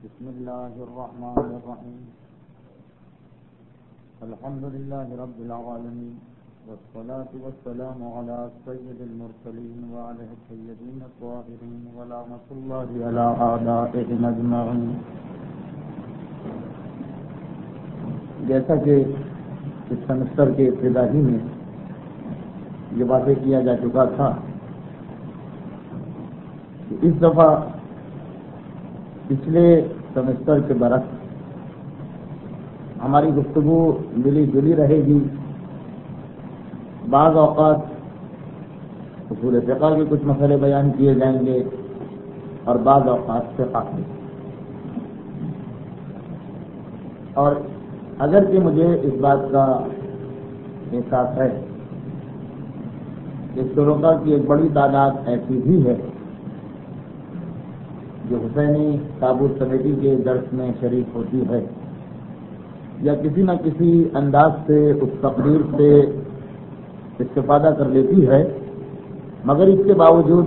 بسم الله الرحمن الرحيم. الحمد لله رب العالمين، والصلاة والسلام على سيد المرسلين وعلى السيدين الطاهرين ولعنة الله على أعدائهم أجمعين. جیسا کہ اس سمسٹر کے ابتدائی میں یہ واضح کیا جا چکا تھا کہ اس دفعہ پچھلے سمسٹر کے برعکس ہماری گفتگو ملی جلی رہے گی. بعض اوقات اصول فقہ کے کچھ مسئلے بیان کیے جائیں گے اور بعض اوقات فقہ کے. اور اگرچہ مجھے اس بات کا احساس ہے کہ شرکاء کی ایک بڑی تعداد ایسی بھی ہے جو حسینی تابوت کمیٹی کے درس میں شریک ہوتی ہے یا کسی نہ کسی انداز سے اس تقریر سے استفادہ کر لیتی ہے، مگر اس کے باوجود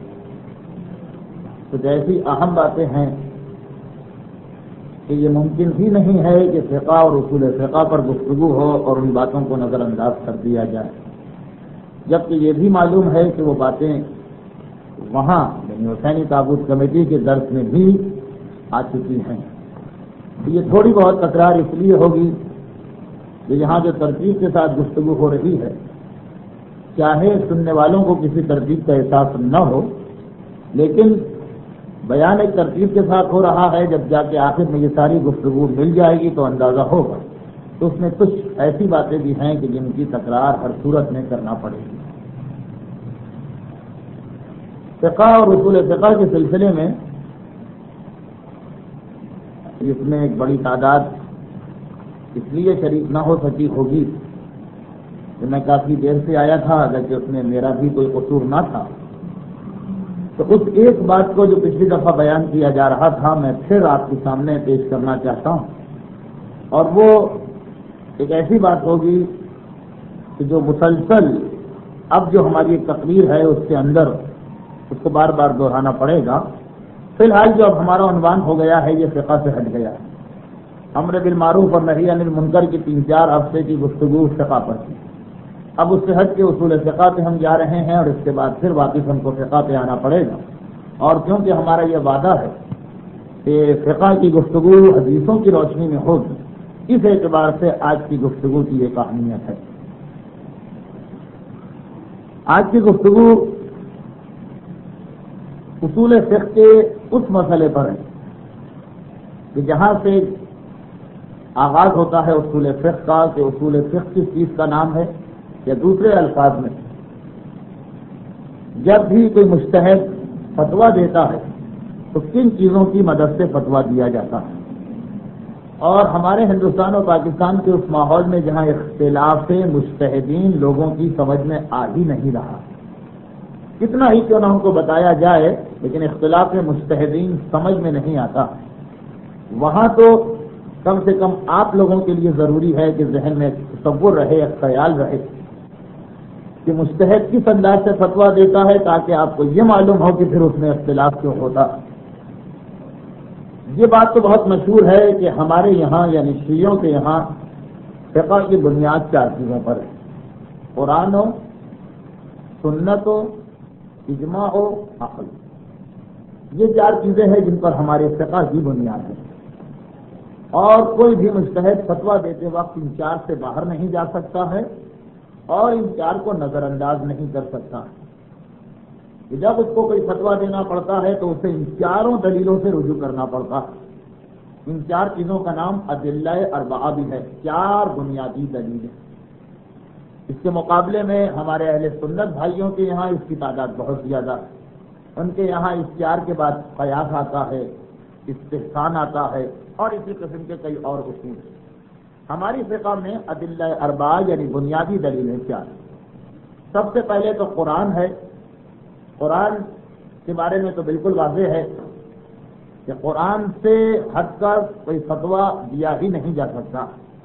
کچھ ایسی اہم باتیں ہیں کہ یہ ممکن ہی نہیں ہے کہ فقہ اور اصول فقہ پر گفتگو ہو اور ان باتوں کو نظر انداز کر دیا جائے، جبکہ یہ بھی معلوم ہے کہ وہ باتیں وہاں یعنی حسینی تابوت کمیٹی کے درس میں بھی آ چکی ہیں. یہ تھوڑی بہت تکرار اس لیے ہوگی کہ یہاں جو ترتیب کے ساتھ گفتگو ہو رہی ہے، چاہے سننے والوں کو کسی ترتیب کا احساس نہ ہو، لیکن بیان ایک ترتیب کے ساتھ ہو رہا ہے. جب جا کے آخر میں یہ ساری گفتگو مل جائے گی تو اندازہ ہوگا. تو اس میں کچھ ایسی باتیں بھی ہیں کہ جن کی تکرار ہر صورت میں کرنا پڑے گی. فقہ اور اصول فقہ کے سلسلے میں اس میں ایک بڑی تعداد اس لیے شریک نہ ہو سکی ہوگی کہ میں کافی دیر سے آیا تھا، اگرچہ اس میں میرا بھی کوئی قصور نہ تھا. تو اس ایک بات کو جو پچھلی دفعہ بیان کیا جا رہا تھا میں پھر آپ کے سامنے پیش کرنا چاہتا ہوں، اور وہ ایک ایسی بات ہوگی کہ جو مسلسل اب جو ہماری ایک تقریر ہے اس کے اندر اس کو بار بار دہرانا پڑے گا. فی الحال جو اب ہمارا عنوان ہو گیا ہے یہ فقہ سے ہٹ گیا ہے. امر بالمعروف اور نہی عن المنکر کی 3-4 ہفتے کی گفتگو فقہ پر تھی. اب اس سے ہٹ کے اصول فقہ پہ ہم جا رہے ہیں اور اس کے بعد پھر واپس ہم کو فقہ پہ آنا پڑے گا. اور کیونکہ ہمارا یہ وعدہ ہے کہ فقہ کی گفتگو حدیثوں کی روشنی میں ہوگی، اس اعتبار سے آج کی گفتگو کی ایک اہمیت ہے. آج کی گفتگو اصول فقہ کے اس مسئلے پر ہے کہ جہاں سے آغاز ہوتا ہے اصول فقہ کا کہ اصول فقہ کس چیز کا نام ہے، یا دوسرے الفاظ میں جب بھی کوئی مجتہد فتویٰ دیتا ہے تو کن چیزوں کی مدد سے فتویٰ دیا جاتا ہے. اور ہمارے ہندوستان اور پاکستان کے اس ماحول میں جہاں اختلاف مجتہدین لوگوں کی سمجھ میں آ ہی نہیں رہا، کتنا ہی کیوں نہ ہم کو بتایا جائے لیکن اختلاف مجتہدین سمجھ میں نہیں آتا، وہاں تو کم سے کم آپ لوگوں کے لیے ضروری ہے کہ ذہن میں تصور رہے، خیال رہے کہ مجتہد کس انداز سے فتویٰ دیتا ہے، تاکہ آپ کو یہ معلوم ہو کہ پھر اس میں اختلاف کیوں ہوتا. یہ بات تو بہت مشہور ہے کہ ہمارے یہاں یعنی شیعوں کے یہاں فقہ کی بنیاد 4 چیزوں پر ہے: قرآن ہو، سنت ہو، اجماع ہو، عقل. یہ 4 چیزیں ہیں جن پر ہمارے فقہ کی بنیاد ہے، اور کوئی بھی مجتہد فتویٰ دیتے وقت ان 4 سے باہر نہیں جا سکتا ہے اور ان 4 کو نظر انداز نہیں کر سکتا. جب اس کو کوئی فتویٰ دینا پڑتا ہے تو اسے ان 4 دلیلوں سے رجوع کرنا پڑتا ہے. ان 4 چیزوں کا نام ادلہ اربعہ بھی ہے، 4 بنیادی دلیلیں. اس کے مقابلے میں ہمارے اہل سنت بھائیوں کے یہاں اس کی تعداد بہت زیادہ ہے. ان کے یہاں اس 4 کے بعد قیاس آتا ہے، استحسان آتا ہے، اور اسی قسم کے کئی اور اصول ہیں. ہماری فقہ میں ادلہ اربعہ یعنی بنیادی دلیلیں 4. سب سے پہلے تو قرآن ہے. قرآن کے بارے میں تو بالکل واضح ہے کہ قرآن سے ہٹ کر کوئی فتویٰ دیا ہی نہیں جا سکتا.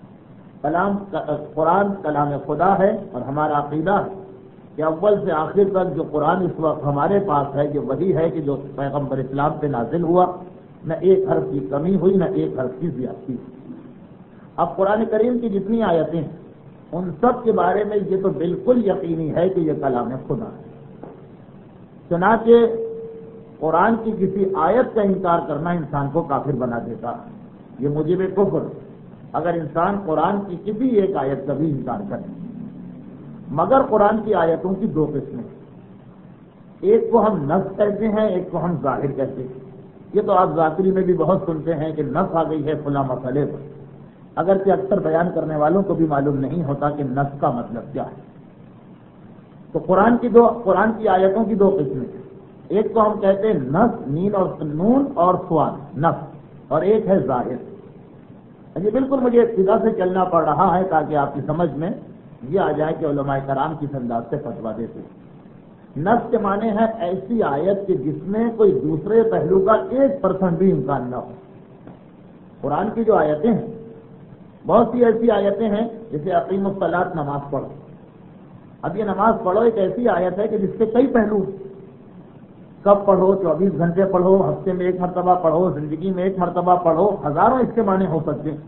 قرآن کلام خدا ہے، اور ہمارا عقیدہ ہے کہ اول سے آخر تک جو قرآن اس وقت ہمارے پاس ہے یہ وہی ہے کہ جو پیغمبر اسلام پہ نازل ہوا، نہ ایک حرف کی کمی ہوئی نہ ایک حرف کی زیادتی. اب قرآن کریم کی جتنی آیتیں ہیں ان سب کے بارے میں یہ تو بالکل یقینی ہے کہ یہ کلام خدا ہے. چنانچہ قرآن کی کسی آیت کا انکار کرنا انسان کو کافر بنا دیتا ہے. یہ موجب کفر اگر انسان قرآن کی کسی ایک آیت کا بھی انکار کرے. مگر قرآن کی آیتوں کی دو قسمیں، ایک کو ہم نص کہتے ہیں، ایک کو ہم ظاہر کہتے ہیں. یہ تو آپ ذاکری میں بھی بہت سنتے ہیں کہ نص آ گئی ہے فلاں مسئلے پر، اگرچہ اکثر بیان کرنے والوں کو بھی معلوم نہیں ہوتا کہ نص کا مطلب کیا ہے. تو قرآن کی آیتوں کی دو قسمیں، ایک کو ہم کہتے ہیں نص، نون اور سوال نص، اور ایک ہے ظاہر. یہ بالکل مجھے ابتدا سے چلنا پڑ رہا ہے تاکہ آپ کی سمجھ میں یہ آ جائے کہ علماء کرام کس انداز سے فتویٰ دیتے ہیں. نص کے معنی ہے ایسی آیت کہ جس میں کوئی دوسرے پہلو کا 1% بھی امکان نہ ہو. قرآن کی جو آیتیں ہیں بہت سی ایسی آیتیں ہیں جیسے اقیم الصلاۃ، نماز پڑھو. اب یہ نماز پڑھو ایک ایسی آیت ہے کہ جس کے کئی پہلو، کب پڑھو، 24 گھنٹے پڑھو، ہفتے میں ایک مرتبہ پڑھو، زندگی میں ایک مرتبہ پڑھو، ہزاروں اس کے معنی ہو سکتے ہیں.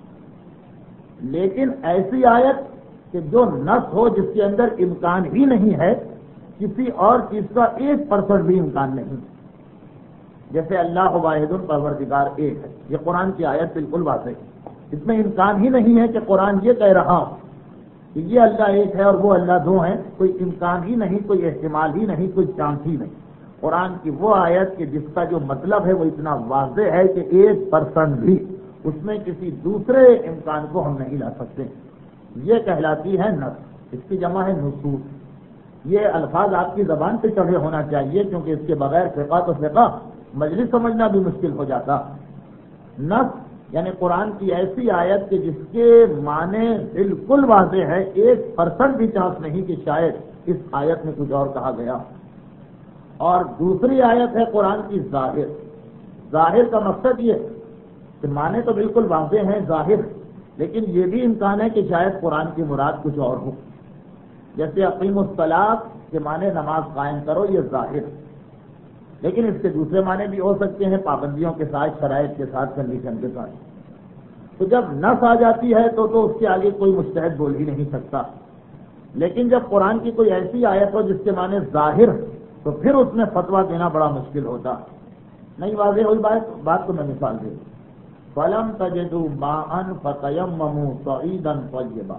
لیکن ایسی آیت کہ جو نص ہو جس کے اندر امکان ہی نہیں ہے کسی اور چیز کا 1% بھی امکان نہیں. جیسے اللہ واحد الپروردگار ایک ہے، یہ قرآن کی آیت بالکل واضح ہے. اس میں امکان ہی نہیں ہے کہ قرآن یہ کہہ رہا ہو کہ یہ اللہ ایک ہے اور وہ اللہ دو ہیں. کوئی امکان ہی نہیں، کوئی احتمال ہی نہیں، کوئی چانس ہی نہیں. قرآن کی وہ آیت کہ جس کا جو مطلب ہے وہ اتنا واضح ہے کہ 1% بھی اس میں کسی دوسرے امکان کو ہم نہیں لا سکتے. یہ کہلاتی ہے نص. اس کی جمع ہے نصوص. یہ الفاظ آپ کی زبان پہ چڑھے ہونا چاہیے کیونکہ اس کے بغیر فقہ تو فقہ مجلس سمجھنا بھی مشکل ہو جاتا. نص یعنی قرآن کی ایسی آیت کہ جس کے معنی بالکل واضح ہے، 1% بھی چانس نہیں کہ شاید اس آیت میں کچھ اور کہا گیا. اور دوسری آیت ہے قرآن کی ظاہر. ظاہر کا مقصد یہ ہے کہ معنی تو بالکل واضح ہیں، ظاہر، لیکن یہ بھی امکان ہے کہ شاید قرآن کی مراد کچھ اور ہو. جیسے اقیم الصلاۃ کے معنی نماز قائم کرو، یہ ظاہر، لیکن اس کے دوسرے معنی بھی ہو سکتے ہیں، پابندیوں کے ساتھ، شرائط کے ساتھ، کنڈیشن کے ساتھ. تو جب نص آ جاتی ہے تو اس کے آگے کوئی مجتہد بول ہی نہیں سکتا. لیکن جب قرآن کی کوئی ایسی آیت ہو جس کے معنی ظاہر تو پھر اس میں فتویٰ دینا بڑا مشکل ہوتا. نہیں واضح ہوئی بات کو میں مثال دے دوں. فَلَمْ تَجِدُوا مَاءً فَتَيَمَّمُوا صَعِيدًا طَيِّبًا.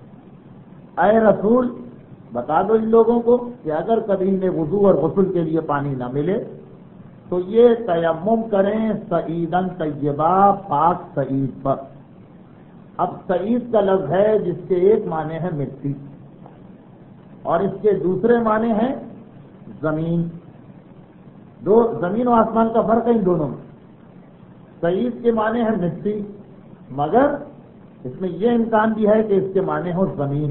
اے رسول بتا دو ان لوگوں کو کہ اگر کبھی انہیں وضو اور غسل کے لیے پانی نہ ملے تو یہ تیمم کریں صعیداً طیبا، پاک صعید پر. اب صعید کا لفظ ہے جس کے ایک معنی ہے مٹی اور اس کے دوسرے معنی ہے زمین. زمین و آسمان کا فرق ہے ان دونوں میں. صعید کے معنی ہے مٹی، مگر اس میں یہ امکان بھی ہے کہ اس کے معنی ہو زمین.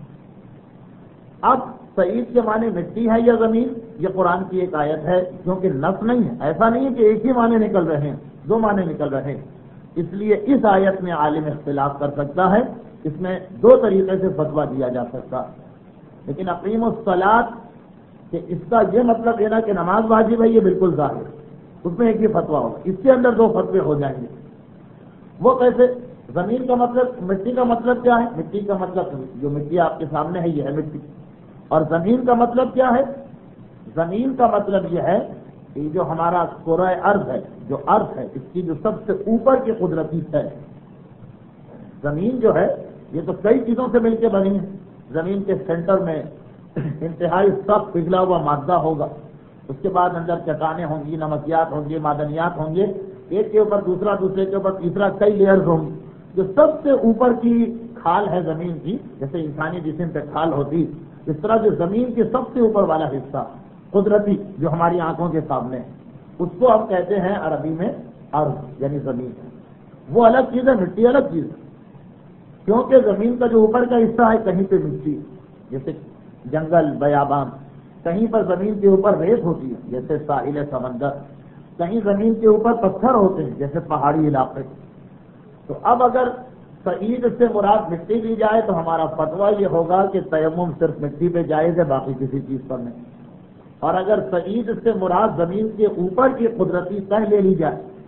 اب صعید کے معنی مٹی ہے یا زمین، یہ قرآن کی ایک آیت ہے کیونکہ نص نہیں ہے. ایسا نہیں ہے کہ ایک ہی معنی نکل رہے ہیں، دو معنی نکل رہے ہیں. اس لیے اس آیت میں عالم اختلاف کر سکتا ہے، اس میں دو طریقے سے فتویٰ دیا جا سکتا. لیکن اقیم الصلاۃ کہ اس کا یہ مطلب ہے نا کہ نماز واجب ہے، یہ بالکل ظاہر، اس میں ایک ہی فتویٰ ہوگا. اس کے اندر دو فتوے ہو جائیں گے. وہ کیسے؟ زمین کا مطلب، مٹی کا مطلب کیا ہے؟ مٹی کا مطلب جو مٹی آپ کے سامنے ہے یہ ہے مٹی. اور زمین کا مطلب کیا ہے؟ زمین کا مطلب یہ ہے کہ جو ہمارا کرۂ ارض ہے، جو ارض ہے، اس کی جو سب سے اوپر کی قدرتی ہے. زمین جو ہے یہ تو کئی چیزوں سے مل کے بنی ہے. زمین کے سینٹر میں انتہائی سخت پگھلا ہوا مادہ ہوگا، اس کے بعد اندر چٹانیں ہوں گی، نمکیات ہوں گے، معدنیات ہوں گے، ایک کے اوپر دوسرا، دوسرے کے اوپر تیسرا، کئی لیئرز ہوں گی. جو سب سے اوپر کی کھال ہے زمین کی، جیسے انسانی جسم پہ کھال ہوتی، اس طرح جو زمین کے سب سے اوپر والا حصہ قدرتی جو ہماری آنکھوں کے سامنے ہے، اس کو ہم کہتے ہیں عربی میں ارض یعنی زمین. وہ الگ چیز ہے، مٹی الگ چیز ہے. کیونکہ زمین کا جو اوپر کا حصہ ہے کہیں پہ مٹی جیسے جنگل، بیابان، کہیں پر زمین کے اوپر ریت ہوتی ہے جیسے ساحل سمندر، کہیں زمین کے اوپر پتھر ہوتے ہیں جیسے پہاڑی علاقے. تو اب اگر صعید سے مراد مٹی لی جائے تو ہمارا فتویٰ یہ ہوگا کہ تیمم صرف مٹی پہ جائز ہے، باقی کسی چیز پر نہیں. اور اگر صعید سے مراد زمین کے اوپر کی قدرتی تہ لے لی جائے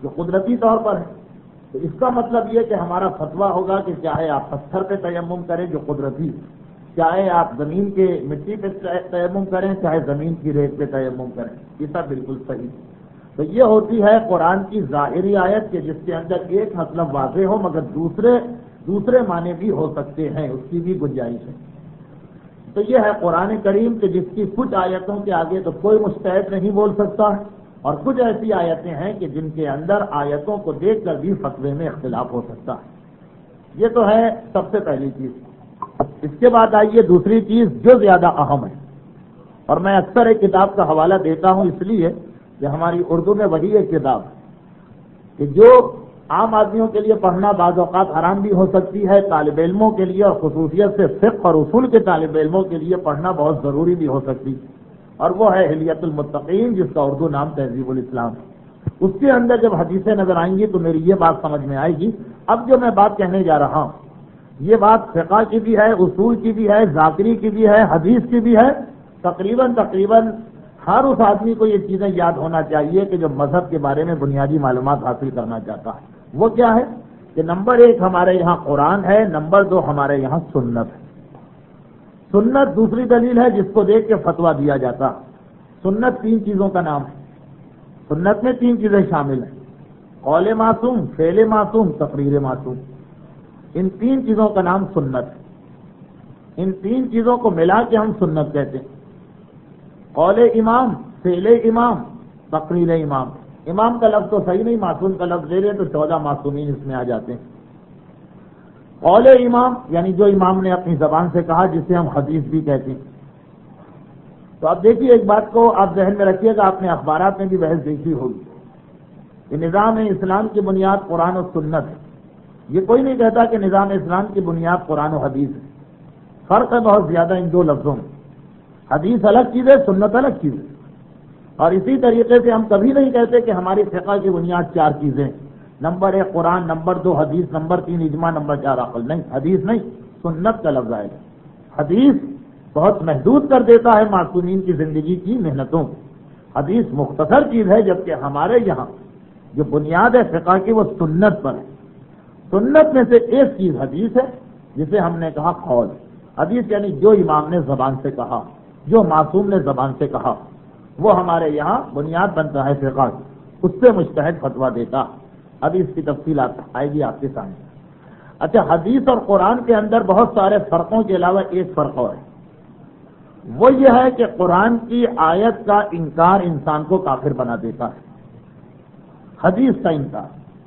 جو قدرتی طور پر ہے. تو اس کا مطلب یہ کہ ہمارا فتویٰ ہوگا کہ چاہے آپ پتھر پہ تیمم کریں جو قدرتی، چاہے آپ زمین کے مٹی پہ تیمم کریں، چاہے زمین کی ریت پہ تیمم کریں، یہ سب بالکل صحیح. تو یہ ہوتی ہے قرآن کی ظاہری آیت کہ جس کے اندر ایک مطلب واضح ہو مگر دوسرے معنی بھی ہو سکتے ہیں، اس کی بھی گنجائش ہے. تو یہ ہے قرآن کریم کہ جس کی کچھ آیتوں کے آگے تو کوئی مجتہد نہیں بول سکتا ہے، اور کچھ ایسی آیتیں ہیں کہ جن کے اندر آیتوں کو دیکھ کر بھی فتوے میں اختلاف ہو سکتا ہے. یہ تو ہے سب سے پہلی چیز. اس کے بعد آئیے دوسری چیز جو زیادہ اہم ہے، اور میں اکثر ایک کتاب کا حوالہ دیتا ہوں اس لیے کہ ہماری اردو میں وہی ایک کتاب کہ جو عام آدمیوں کے لیے پڑھنا بعض اوقات حرام بھی ہو سکتی ہے، طالب علموں کے لیے اور خصوصیت سے فقہ اور اصول کے طالب علموں کے لیے پڑھنا بہت ضروری بھی ہو سکتی، اور وہ ہے حلیۃ المتقین، جس کا اردو نام تہذیب الاسلام ہے. اس کے اندر جب حدیثیں نظر آئیں گی تو میری یہ بات سمجھ میں آئے گی. اب جو میں بات کہنے جا رہا ہوں یہ بات فقہ کی بھی ہے، اصول کی بھی ہے، ذاکری کی بھی ہے، حدیث کی بھی ہے. تقریباً ہر اس آدمی کو یہ چیزیں یاد ہونا چاہیے کہ جو مذہب کے بارے میں بنیادی معلومات حاصل کرنا چاہتا ہے. وہ کیا ہے کہ نمبر 1 ہمارے یہاں قرآن ہے، نمبر 2 ہمارے یہاں سنت ہے. سنت دوسری دلیل ہے جس کو دیکھ کے فتویٰ دیا جاتا. سنت 3 چیزوں کا نام ہے. سنت میں 3 چیزیں شامل ہیں: قول معصوم، فعل معصوم، تقریر معصوم. ان 3 چیزوں کا نام سنت ہے. ان 3 چیزوں کو ملا کے ہم سنت کہتے ہیں. قول امام، فعل امام، تقریر امام. امام کا لفظ تو صحیح نہیں، معصوم کا لفظ لے لیں تو 14 معصومین اس میں آ جاتے ہیں. قول امام یعنی جو امام نے اپنی زبان سے کہا، جسے ہم حدیث بھی کہتے ہیں. تو اب دیکھیے ایک بات کو آپ ذہن میں رکھیے گا، آپ نے اخبارات میں بھی بحث دیکھی ہوگی کہ نظام اسلام کی بنیاد قرآن و سنت ہے. یہ کوئی نہیں کہتا کہ نظام اسلام کی بنیاد قرآن و حدیث ہے. فرق ہے بہت زیادہ ان 2 لفظوں میں. حدیث الگ چیز ہے، سنت الگ چیز ہے. اور اسی طریقے سے ہم کبھی نہیں کہتے کہ ہماری فقہ کی بنیاد 4 چیزیں: نمبر 1 قرآن، نمبر 2 حدیث، نمبر 3 اجماع، نمبر 4 عقل. نہیں، حدیث نہیں، سنت کا لفظ آئے گا. حدیث بہت محدود کر دیتا ہے معصومین کی زندگی کی محنتوں کو. حدیث مختصر چیز ہے، جبکہ ہمارے یہاں جو بنیاد ہے فقہ کی وہ سنت پر ہے. سنت میں سے ایک چیز حدیث ہے، جسے ہم نے کہا قول. حدیث یعنی جو امام نے زبان سے کہا، جو معصوم نے زبان سے کہا، وہ ہمارے یہاں بنیاد بنتا ہے فقہ کی. اس سے مجتہد فتویٰ دیتا. ابھی اس کی تفصیلات آئے گی آپ کے سامنے. اچھا، حدیث اور قرآن کے اندر بہت سارے فرقوں کے علاوہ ایک فرق اور ہے. وہ یہ ہے کہ قرآن کی آیت کا انکار انسان کو کافر بنا دیتا ہے. حدیث کا انکار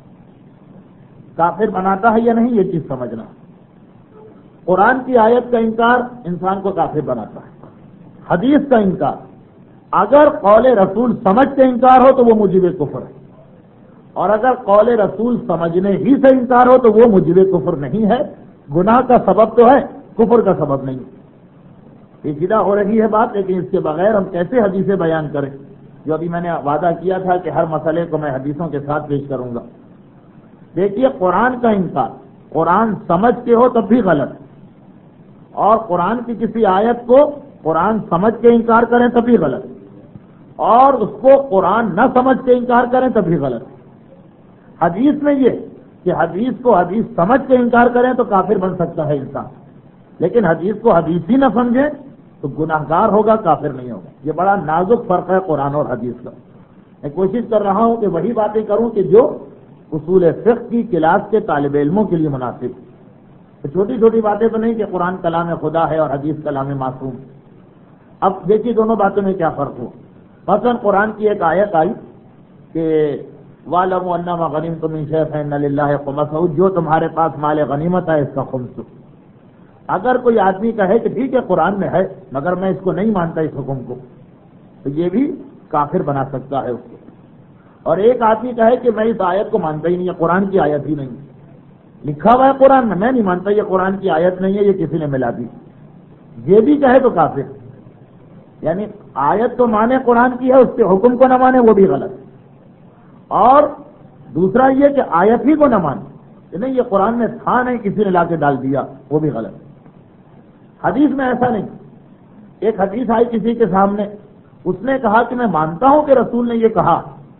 کافر بناتا ہے یا نہیں، یہ چیز سمجھنا. قرآن کی آیت کا انکار انسان کو کافر بناتا ہے. حدیث کا انکار اگر قول رسول سمجھ کے انکار ہو تو وہ موجب کفر ہے، اور اگر قول رسول سمجھنے ہی سے انکار ہو تو وہ موجب کفر نہیں ہے. گناہ کا سبب تو ہے، کفر کا سبب نہیں. پیچیدہ ہو رہی ہے بات، لیکن اس کے بغیر ہم کیسے حدیثیں بیان کریں؟ جو ابھی میں نے وعدہ کیا تھا کہ ہر مسئلے کو میں حدیثوں کے ساتھ پیش کروں گا. دیکھیے، قرآن کا انکار قرآن سمجھ کے ہو تب بھی غلط ہے، اور قرآن کی کسی آیت کو قرآن سمجھ کے انکار کریں تب بھی غلط ہے، اور اس کو قرآن نہ سمجھ کے انکار کریں تب بھی غلط ہے. حدیث میں یہ کہ حدیث کو حدیث سمجھ کے انکار کریں تو کافر بن سکتا ہے انسان، لیکن حدیث کو حدیث ہی نہ سمجھیں تو گناہگار ہوگا، کافر نہیں ہوگا. یہ بڑا نازک فرق ہے قرآن اور حدیث کا. میں کوشش کر رہا ہوں کہ وہی باتیں کروں کہ جو اصول فقہ کی کلاس کے طالب علموں کے لیے مناسب. چھوٹی چھوٹی باتیں تو نہیں کہ قرآن کلام خدا ہے اور حدیث کلام معصوم. اب دیکھیے دونوں باتوں میں کیا فرق ہو. مثلا قرآن کی ایک آیت آئی کہ وَاعْلَمُوا أَنَّمَا غَنِمْتُم مِّن شَيْءٍ فَإِنَّ لِلَّهِ خُمُسَهُ، جو تمہارے پاس مال غنیمت ہے اس کا خمس. اگر کوئی آدمی کہے کہ ٹھیک ہے قرآن میں ہے مگر میں اس کو نہیں مانتا اس حکم کو، تو یہ بھی کافر بنا سکتا ہے اس کو. اور ایک آدمی کہے کہ میں اس آیت کو مانتا ہی نہیں، یہ قرآن کی آیت ہی نہیں، لکھا ہوا ہے قرآن میں نہیں مانتا، یہ قرآن کی آیت نہیں ہے، یہ کسی نے ملا دی، یہ بھی کہے تو کافر. یعنی آیت تو مانے قرآن کی ہے، اس کے حکم کو نہ مانے وہ بھی غلط. اور دوسرا یہ کہ آیت ہی کو نہ مانے کہ نہیں یہ قرآن میں تھا نہیں، کسی نے لا کے ڈال دیا، وہ بھی غلط. حدیث میں ایسا نہیں. ایک حدیث آئی کسی کے سامنے، اس نے کہا کہ میں مانتا ہوں کہ رسول نے یہ کہا،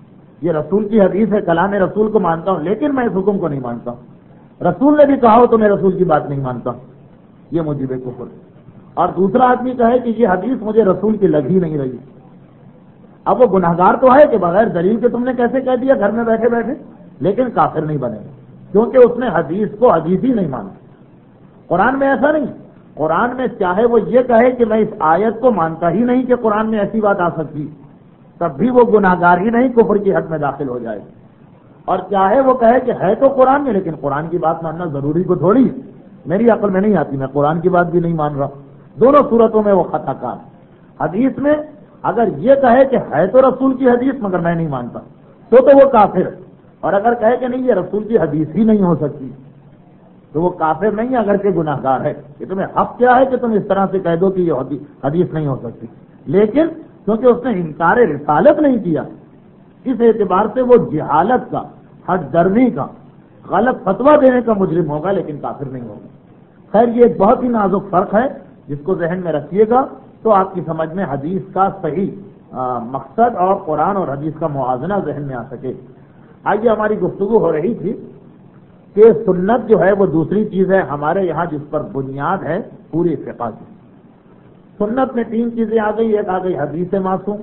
یہ رسول کی حدیث ہے، کلام رسول کو مانتا ہوں، لیکن میں اس حکم کو نہیں مانتا ہوں، رسول نے بھی کہا ہو تو میں رسول کی بات نہیں مانتا، یہ موجب کفر۔ اور دوسرا آدمی کہے کہ یہ حدیث مجھے رسول کی لگ ہی نہیں رہی، اب وہ گناہگار تو ہے کہ بغیر دلیل کے تم نے کیسے کہہ دیا گھر میں بیٹھے بیٹھے، لیکن کافر نہیں بنے گا، کیونکہ اس نے حدیث کو حدیث ہی نہیں مانا۔ قرآن میں ایسا نہیں، قرآن میں چاہے وہ یہ کہے کہ میں اس آیت کو مانتا ہی نہیں کہ قرآن میں ایسی بات آ سکتی، تب بھی وہ گناہگار ہی نہیں، کفر کی حد میں داخل ہو جائے، اور چاہے وہ کہے کہ ہے تو قرآن میں لیکن قرآن کی بات ماننا ضروری کو تھوڑی، میری عقل میں نہیں آتی، میں قرآن کی بات بھی نہیں مان رہا، دونوں صورتوں میں وہ خطا کار۔ حدیث میں اگر یہ کہے کہ ہے تو رسول کی حدیث مگر میں نہیں مانتا تو وہ کافر، اور اگر کہے کہ نہیں یہ رسول کی حدیث ہی نہیں ہو سکتی تو وہ کافر نہیں اگرچہ گناہگار ہے۔ کہ تمہیں حق کیا ہے کہ تم اس طرح سے کہہ دو کہ یہ حدیث نہیں ہو سکتی، لیکن کیونکہ اس نے انکار رسالت نہیں کیا، اس اعتبار سے وہ جہالت کا، حد درمی کا، غلط فتویٰ دینے کا مجرم ہوگا لیکن کافر نہیں ہوگا۔ خیر یہ ایک بہت ہی نازک فرق ہے جس کو ذہن میں رکھیے گا تو آپ کی سمجھ میں حدیث کا صحیح مقصد اور قرآن اور حدیث کا موازنہ ذہن میں آ سکے۔ آئیے ہماری گفتگو ہو رہی تھی کہ سنت جو ہے وہ دوسری چیز ہے ہمارے یہاں جس پر بنیاد ہے پوری فقہ کی۔ سنت میں تین چیزیں آ گئی، ایک آ گئی حدیث معصوم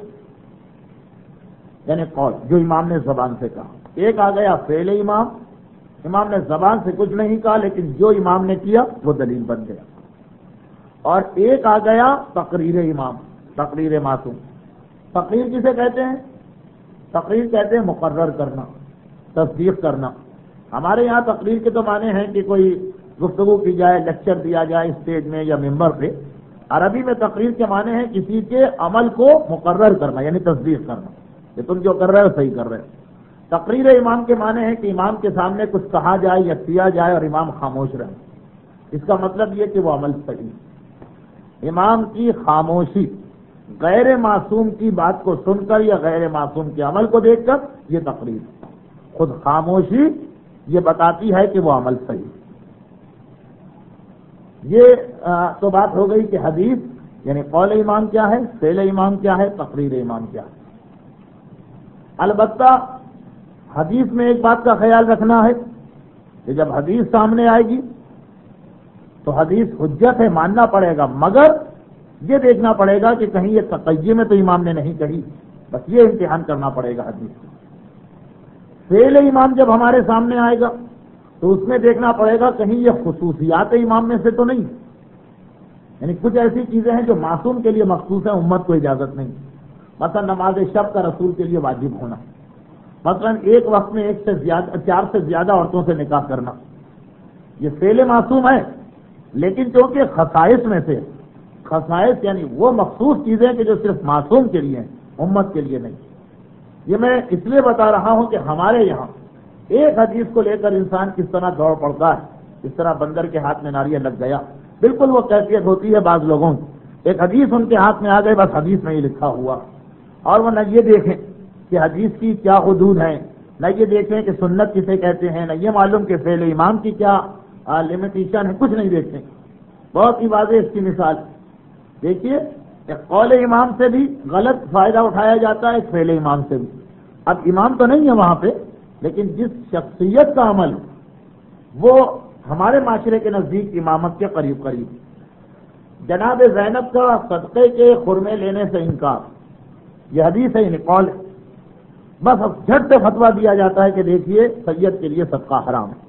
یعنی قول جو امام نے زبان سے کہا، ایک آ گیا فعل امام، امام نے زبان سے کچھ نہیں کہا لیکن جو امام نے کیا وہ دلیل بن گیا، اور ایک آ گیا تقریر امام، تقریر معصوم۔ تقریر کسے کہتے ہیں؟ تقریر کہتے ہیں مقرر کرنا، تصدیق کرنا۔ ہمارے یہاں تقریر کے تو معنی ہیں کہ کوئی گفتگو کی جائے، لیکچر دیا جائے اسٹیج میں یا ممبر پہ۔ عربی میں تقریر کے معنی ہے کسی کے عمل کو مقرر کرنا یعنی تصدیق کرنا کہ تم جو کر رہے ہو صحیح کر رہے ہو۔ تقریر امام کے معنی ہے کہ امام کے سامنے کچھ کہا جائے یا کیا جائے اور امام خاموش رہے، اس کا مطلب یہ کہ وہ عمل صحیح۔ امام کی خاموشی غیر معصوم کی بات کو سن کر یا غیر معصوم کے عمل کو دیکھ کر یہ تقریر، خود خاموشی یہ بتاتی ہے کہ وہ عمل صحیح۔ یہ تو بات ہو گئی کہ حدیث یعنی قول امام کیا ہے، فعل امام کیا ہے، تقریر امام کیا ہے۔ البتہ حدیث میں ایک بات کا خیال رکھنا ہے کہ جب حدیث سامنے آئے گی تو حدیث حجت ہے، ماننا پڑے گا، مگر یہ دیکھنا پڑے گا کہ کہیں یہ تقیہ میں تو امام نے نہیں کہی، بس یہ امتحان کرنا پڑے گا حدیث کو۔ فعل امام جب ہمارے سامنے آئے گا تو اس میں دیکھنا پڑے گا کہیں یہ خصوصیات امام میں سے تو نہیں، یعنی کچھ ایسی چیزیں ہیں جو معصوم کے لیے مخصوص ہیں، امت کو اجازت نہیں، مثلا نماز شب کا رسول کے لیے واجب ہونا، مثلا ایک وقت میں 4 سے زیادہ عورتوں سے نکاح کرنا، یہ فعل معصوم ہے، لیکن چونکہ خصائص میں سے، خصائص یعنی وہ مخصوص چیزیں کہ جو صرف معصوم کے لیے ہیں، امت کے لیے نہیں۔ یہ میں اس لیے بتا رہا ہوں کہ ہمارے یہاں ایک حدیث کو لے کر انسان کس طرح دوڑ پڑتا ہے، اس طرح بندر کے ہاتھ میں ناریل لگ گیا، بالکل وہ کیفیت ہوتی ہے بعض لوگوں کی، ایک حدیث ان کے ہاتھ میں آ گئے، بس حدیث میں ہی لکھا ہوا، اور وہ نہ یہ دیکھیں کہ حدیث کی کیا حدود ہیں، نہ یہ دیکھیں کہ سنت کسے کہتے ہیں، نہ یہ معلوم کہ فعل امام کی کیا لمیٹیشن ہے، کچھ نہیں دیکھتے۔ بہت ہی واضح اس کی مثال دیکھیے، ایک قول امام سے بھی غلط فائدہ اٹھایا جاتا ہے، ایک فعل امام سے بھی۔ اب امام تو نہیں ہے وہاں پہ، لیکن جس شخصیت کا عمل وہ ہمارے معاشرے کے نزدیک امامت کے قریب قریب، جناب زینب کا صدقے کے خرمے لینے سے انکار، یہ حدیث ہے، یعنی قول ہے، بس اب جھٹ سے فتویٰ دیا جاتا ہے کہ دیکھیے سید کے لیے صدقہ حرام ہے۔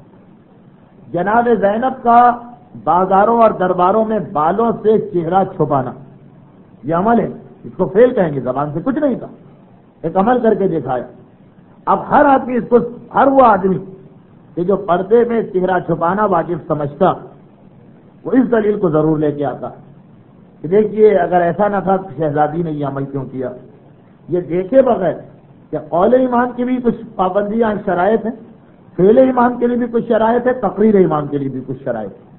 جناب زینب کا بازاروں اور درباروں میں بالوں سے چہرہ چھپانا، یہ عمل ہے، اس کو فعل کہیں گے، زبان سے کچھ نہیں تھا، ایک عمل کر کے دکھایا۔ اب ہر آدمی اس کو، ہر وہ آدمی کہ جو پردے میں چہرہ چھپانا واجب سمجھتا، وہ اس دلیل کو ضرور لے کے آتا کہ دیکھیے اگر ایسا نہ تھا تو شہزادی نے یہ عمل کیوں کیا، یہ دیکھے بغیر کہ قول امام کی بھی کچھ پابندیاں شرائط ہیں، فعل امام کے لیے بھی کچھ شرائط ہے، تقریر امام کے لیے بھی کچھ شرائط ہے۔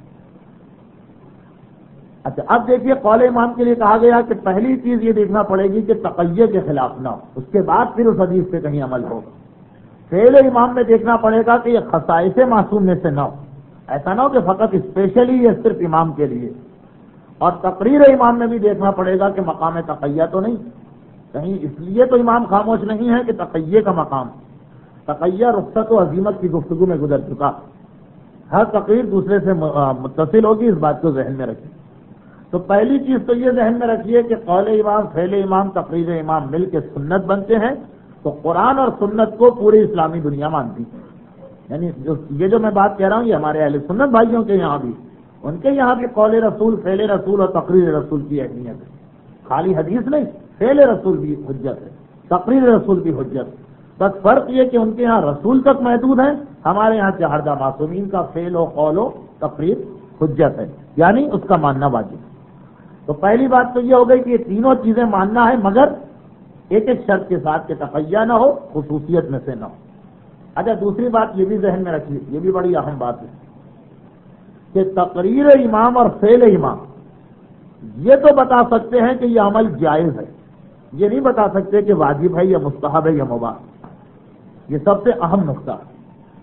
اچھا اب دیکھیے قول امام کے لیے کہا گیا کہ پہلی چیز یہ دیکھنا پڑے گی کہ تقیہ کے خلاف نہ ہو، اس کے بعد پھر اس حدیث پہ کہیں عمل ہوگا۔ فعل امام میں دیکھنا پڑے گا کہ یہ خصائص معصوم میں سے نہ ہو، ایسا نہ ہو کہ فقط اسپیشلی یہ صرف امام کے لیے، اور تقریر امام میں بھی دیکھنا پڑے گا کہ مقام تقیہ تو نہیں، کہیں اس لیے تو امام خاموش نہیں ہے کہ تقیہ کا مقام، تقیہ رخصت و عظیمت کی گفتگو میں گزر چکا، ہر تقریر دوسرے سے متصل ہوگی، اس بات کو ذہن میں رکھیے۔ تو پہلی چیز تو یہ ذہن میں رکھیے کہ قول امام، فعل امام، تقریر امام مل کے سنت بنتے ہیں، تو قرآن اور سنت کو پوری اسلامی دنیا مانتی ہے۔ یعنی یہ جو میں بات کہہ رہا ہوں یہ ہمارے اہل سنت بھائیوں کے یہاں بھی، ان کے یہاں بھی قول رسول، فعل رسول اور تقریر رسول کی اہمیت ہے، خالی حدیث نہیں، فعل رسول بھی حجت ہے، تقریر رسول بھی حجت ہے۔ بس فرق یہ کہ ان کے یہاں رسول تک محدود ہے، ہمارے یہاں چہردہ معصومین کا فعل و قول و تقریر حجت ہے، یعنی اس کا ماننا واجب ہے۔ تو پہلی بات تو یہ ہو گئی کہ یہ تینوں چیزیں ماننا ہے، مگر ایک ایک شرط کے ساتھ کہ تقیہ نہ ہو، خصوصیت میں سے نہ ہو۔ اچھا، دوسری بات یہ بھی ذہن میں رکھیے، یہ بھی بڑی اہم بات ہے کہ تقریر امام اور فعل امام یہ تو بتا سکتے ہیں کہ یہ عمل جائز ہے، یہ نہیں بتا سکتے کہ واجب ہے یا مستحب ہے یا مباح۔ یہ سب سے اہم نقطہ ہے،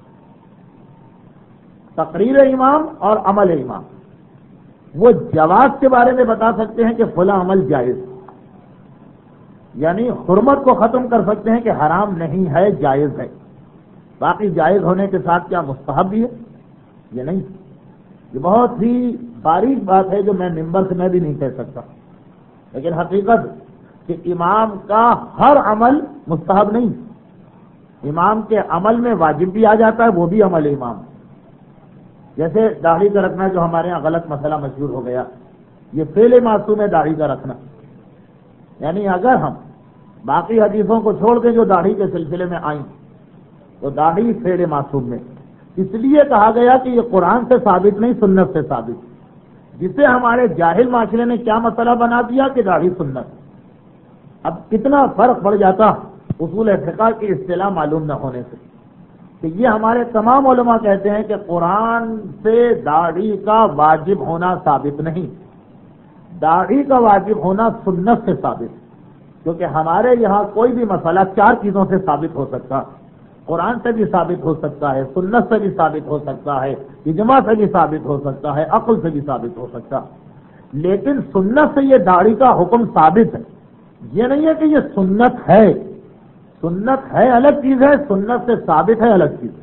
تقریر امام اور عمل امام وہ جواز کے بارے میں بتا سکتے ہیں کہ فلاں عمل جائز، یعنی حرمت کو ختم کر سکتے ہیں کہ حرام نہیں ہے، جائز ہے۔ باقی جائز ہونے کے ساتھ کیا مستحب بھی ہے؟ یہ نہیں، یہ بہت ہی باریک بات ہے جو میں ممبر سے میں بھی نہیں کہہ سکتا، لیکن حقیقت کہ امام کا ہر عمل مستحب نہیں، امام کے عمل میں واجب بھی آ جاتا ہے، وہ بھی عمل امام۔ جیسے داڑھی کا رکھنا جو ہمارے یہاں غلط مسئلہ مشہور ہو گیا، یہ فعل معصوم ہے داڑھی کا رکھنا، یعنی اگر ہم باقی حدیثوں کو چھوڑ کے جو داڑھی کے سلسلے میں آئیں تو داڑھی فعل معصوم میں اس لیے کہا گیا کہ یہ قرآن سے ثابت نہیں، سنت سے ثابت، جسے ہمارے جاہل معاشرے نے کیا مسئلہ بنا دیا کہ داڑھی سنت۔ اب کتنا فرق پڑ جاتا اصول فقہ کی اصطلاح معلوم نہ ہونے سے، کہ یہ ہمارے تمام علماء کہتے ہیں کہ قرآن سے داڑھی کا واجب ہونا ثابت نہیں، داڑھی کا واجب ہونا سنت سے ثابت، کیونکہ ہمارے یہاں کوئی بھی مسئلہ چار چیزوں سے ثابت ہو سکتا، قرآن سے بھی ثابت ہو سکتا ہے، سنت سے بھی ثابت ہو سکتا ہے، اجماع سے بھی ثابت ہو سکتا ہے، عقل سے بھی ثابت ہو سکتا، لیکن سنت سے یہ داڑھی کا حکم ثابت ہے۔ یہ نہیں ہے کہ یہ سنت ہے، سنت ہے الگ چیز ہے، سنت سے ثابت ہے الگ چیز ہے۔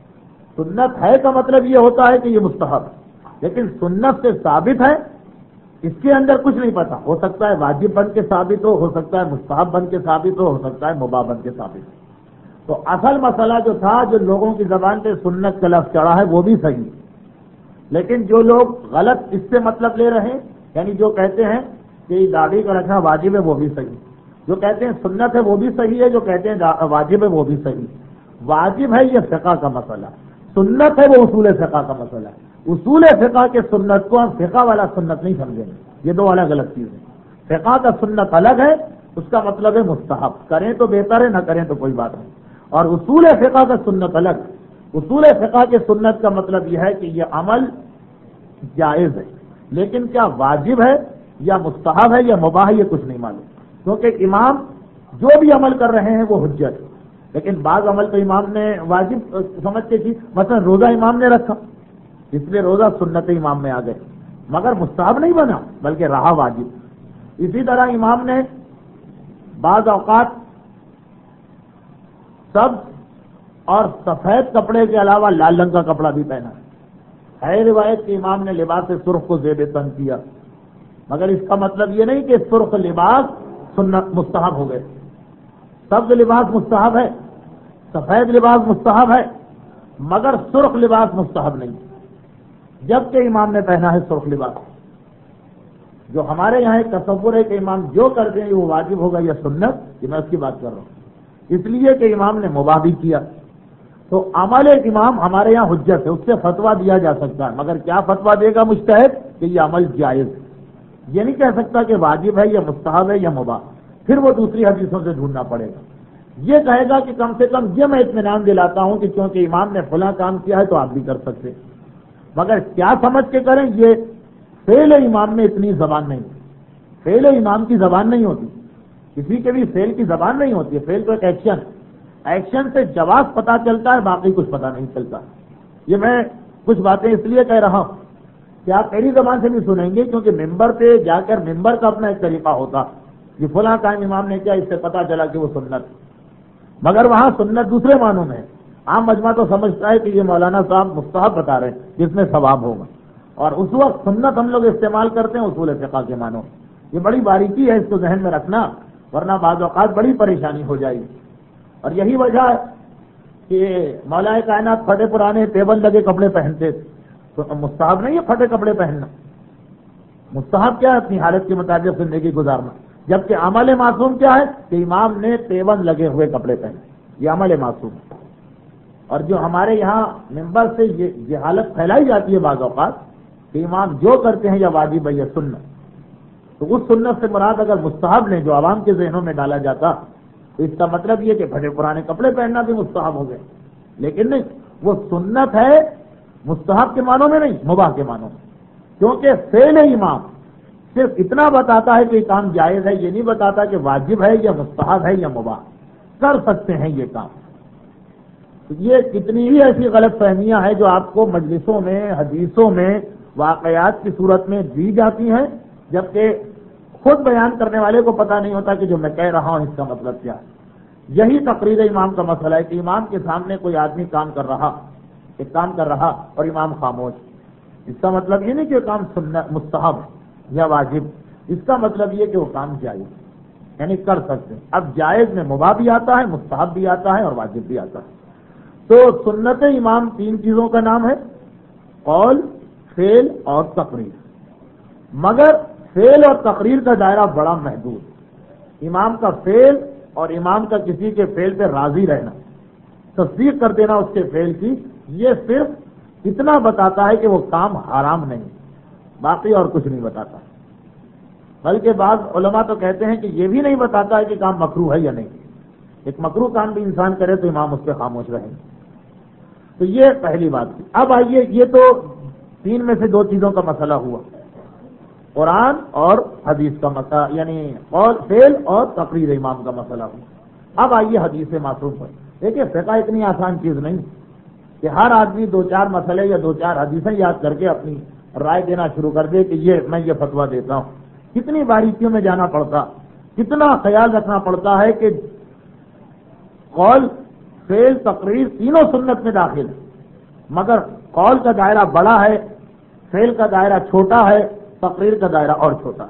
سنت ہے کا مطلب یہ ہوتا ہے کہ یہ مستحب ہے، لیکن سنت سے ثابت ہے، اس کے اندر کچھ نہیں پتا، ہو سکتا ہے واجب بن کے ثابت ہو سکتا ہے مستحب بن کے ثابت ہو سکتا ہے مباح بن کے ثابت ہو۔ تو اصل مسئلہ جو تھا، جو لوگوں کی زبان پہ سنت کا لفظ چڑھا ہے وہ بھی صحیح، لیکن جو لوگ غلط اس سے مطلب لے رہے ہیں، یعنی جو کہتے ہیں کہ داڑھی کا رکھنا واجب ہے وہ بھی صحیح، جو کہتے ہیں سنت ہے وہ بھی صحیح ہے، جو کہتے ہیں واجب ہے وہ بھی صحیح۔ واجب ہے یہ فقہ کا مسئلہ، سنت ہے وہ اصول فقہ کا مسئلہ ہے۔ اصول فقہ کے سنت کو ہم فقہ والا سنت نہیں سمجھیں گے، یہ دو الگ الگ چیزیں۔ فقہ کا سنت الگ ہے، اس کا مطلب ہے مستحب، کریں تو بہتر ہے، نہ کریں تو کوئی بات نہیں، اور اصول فقہ کا سنت الگ۔ اصول فقہ کے سنت کا مطلب یہ ہے کہ یہ عمل جائز ہے، لیکن کیا واجب ہے یا مستحب ہے یا مباح ہے یہ کچھ نہیں معلوم، کیونکہ امام جو بھی عمل کر رہے ہیں وہ حجت ہے، لیکن بعض عمل تو امام نے واجب سمجھ کے کی، مثلا روزہ امام نے رکھا اس لیے روزہ سنت امام میں آ گئے، مگر مستحب نہیں بنا بلکہ رہا واجب۔ اسی طرح امام نے بعض اوقات سبز اور سفید کپڑے کے علاوہ لال رنگ کا کپڑا بھی پہنا ہے روایت کہ امام نے لباس سرخ کو زیب تن کیا، مگر اس کا مطلب یہ نہیں کہ سرخ لباس سنت مستحب ہو گئے، سبز لباس مستحب ہے، سفید لباس مستحب ہے، مگر سرخ لباس مستحب نہیں، جبکہ امام نے پہنا ہے سرخ لباس۔ جو ہمارے یہاں ایک تصور ہے کہ امام جو کر دیں وہ واجب ہوگا یا سنت، یہ میں اس کی بات کر رہا ہوں، اس لیے کہ امام نے مباح بھی کیا۔ تو عمل امام ہمارے یہاں حجت ہے، اس سے فتویٰ دیا جا سکتا ہے، مگر کیا فتویٰ دے گا مجتہد کہ یہ عمل جائز ہے، یہ نہیں کہہ سکتا کہ واجب ہے یا مستحب ہے یا مباح، پھر وہ دوسری حدیثوں سے ڈھونڈنا پڑے گا۔ یہ کہے گا کہ کم سے کم یہ میں اطمینان دلاتا ہوں کہ کیونکہ امام نے فلاں کام کیا ہے تو آپ بھی کر سکتے، مگر کیا سمجھ کے کریں، یہ فعل امام میں اتنی زبان نہیں، فعل امام کی زبان نہیں ہوتی، کسی کے بھی فعل کی زبان نہیں ہوتی ہے، فعل تو ایک ایکشن، ایکشن سے جواز پتا چلتا ہے، باقی کچھ پتا نہیں چلتا۔ یہ میں کچھ باتیں اس لیے کہہ رہا ہوں کہ آپ میری زبان سے بھی سنیں گے، کیونکہ ممبر پہ جا کر ممبر کا اپنا ایک طریقہ ہوتا، یہ فلاں قائم امام نے کیا، اس سے پتا چلا کہ وہ سنت، مگر وہاں سنت دوسرے معنوں میں ہے۔ عام مجمع تو سمجھتا ہے کہ یہ مولانا صاحب مستحب بتا رہے ہیں جس میں ثواب ہوگا، اور اس وقت سنت ہم لوگ استعمال کرتے ہیں اصول فقہ کے معنوں۔ یہ بڑی باریکی ہے، اس کو ذہن میں رکھنا، ورنہ بعض اوقات بڑی پریشانی ہو جائے گی۔ اور یہی وجہ ہے کہ مولا کائنات پھٹے پرانے ٹیبل لگے کپڑے پہنتے تھے، تو مستحب نہیں ہے پھٹے کپڑے پہننا، مستحب کیا ہے اپنی حالت کے مطابق زندگی گزارنا، جبکہ عمل معصوم کیا ہے کہ امام نے ٹیبل لگے ہوئے کپڑے پہنے، یہ عمل معصوم ہے۔ اور جو ہمارے یہاں ممبر سے یہ حالت پھیلائی جاتی ہے بعض اوقات کہ امام جو کرتے ہیں یا واجب ہے یا سنت، تو اس سنت سے مراد اگر مستحب نے جو عوام کے ذہنوں میں ڈالا جاتا تو اس کا مطلب یہ کہ پھٹے پرانے کپڑے پہننا بھی مستحب ہو گئے، لیکن نہیں، وہ سنت ہے، مستحب کے معنوں میں نہیں، مباح کے معنوں میں، کیونکہ فعل امام صرف اتنا بتاتا ہے کہ یہ کام جائز ہے، یہ نہیں بتاتا کہ واجب ہے یا مستحب ہے یا مباح، کر سکتے ہیں یہ کام۔ یہ کتنی ہی ایسی غلط فہمیاں ہیں جو آپ کو مجلسوں میں، حدیثوں میں، واقعات کی صورت میں دی جاتی ہیں، جبکہ خود بیان کرنے والے کو پتہ نہیں ہوتا کہ جو میں کہہ رہا ہوں اس کا مطلب کیا ہے۔ یہی تقریر امام کا مسئلہ ہے کہ امام کے سامنے کوئی آدمی کام کر رہا اور امام خاموش، اس کا مطلب یہ نہیں کہ وہ کام سنت مستحب یا واجب، اس کا مطلب یہ کہ وہ کام جائز، یعنی کر سکتے ہیں۔ اب جائز میں مباح بھی آتا ہے، مستحب بھی آتا ہے اور واجب بھی آتا ہے۔ تو سنت امام تین چیزوں کا نام ہے، قول، فعل اور تقریر، مگر فعل اور تقریر کا دائرہ بڑا محدود۔ امام کا فعل اور امام کا کسی کے فعل پہ راضی رہنا، تصدیق کر دینا اس کے فعل کی، یہ صرف اتنا بتاتا ہے کہ وہ کام حرام نہیں، باقی اور کچھ نہیں بتاتا۔ بلکہ بعض علماء تو کہتے ہیں کہ یہ بھی نہیں بتاتا ہے کہ کام مکروہ ہے یا نہیں، ایک مکروہ کام بھی انسان کرے تو امام اس پہ خاموش رہے۔ تو یہ پہلی بات تھی۔ اب آئیے، یہ تو تین میں سے دو چیزوں کا مسئلہ ہوا، قرآن اور حدیث کا مسئلہ، یعنی قول، فعل اور تقریر امام کا مسئلہ ہوا۔ اب آئیے حدیث معصوم پر۔ دیکھیے فقہ اتنی آسان چیز نہیں کہ ہر آدمی دو چار مسئلے یا دو چار حدیثیں یاد کر کے اپنی رائے دینا شروع کر دے کہ میں یہ فتویٰ دیتا ہوں۔ کتنی باریکیوں میں جانا پڑتا، کتنا خیال رکھنا پڑتا ہے کہ قول، فعل، تقریر تینوں سنت میں داخل ہے، مگر قول کا دائرہ بڑا ہے، فعل کا دائرہ چھوٹا ہے، تقریر کا دائرہ اور چھوٹا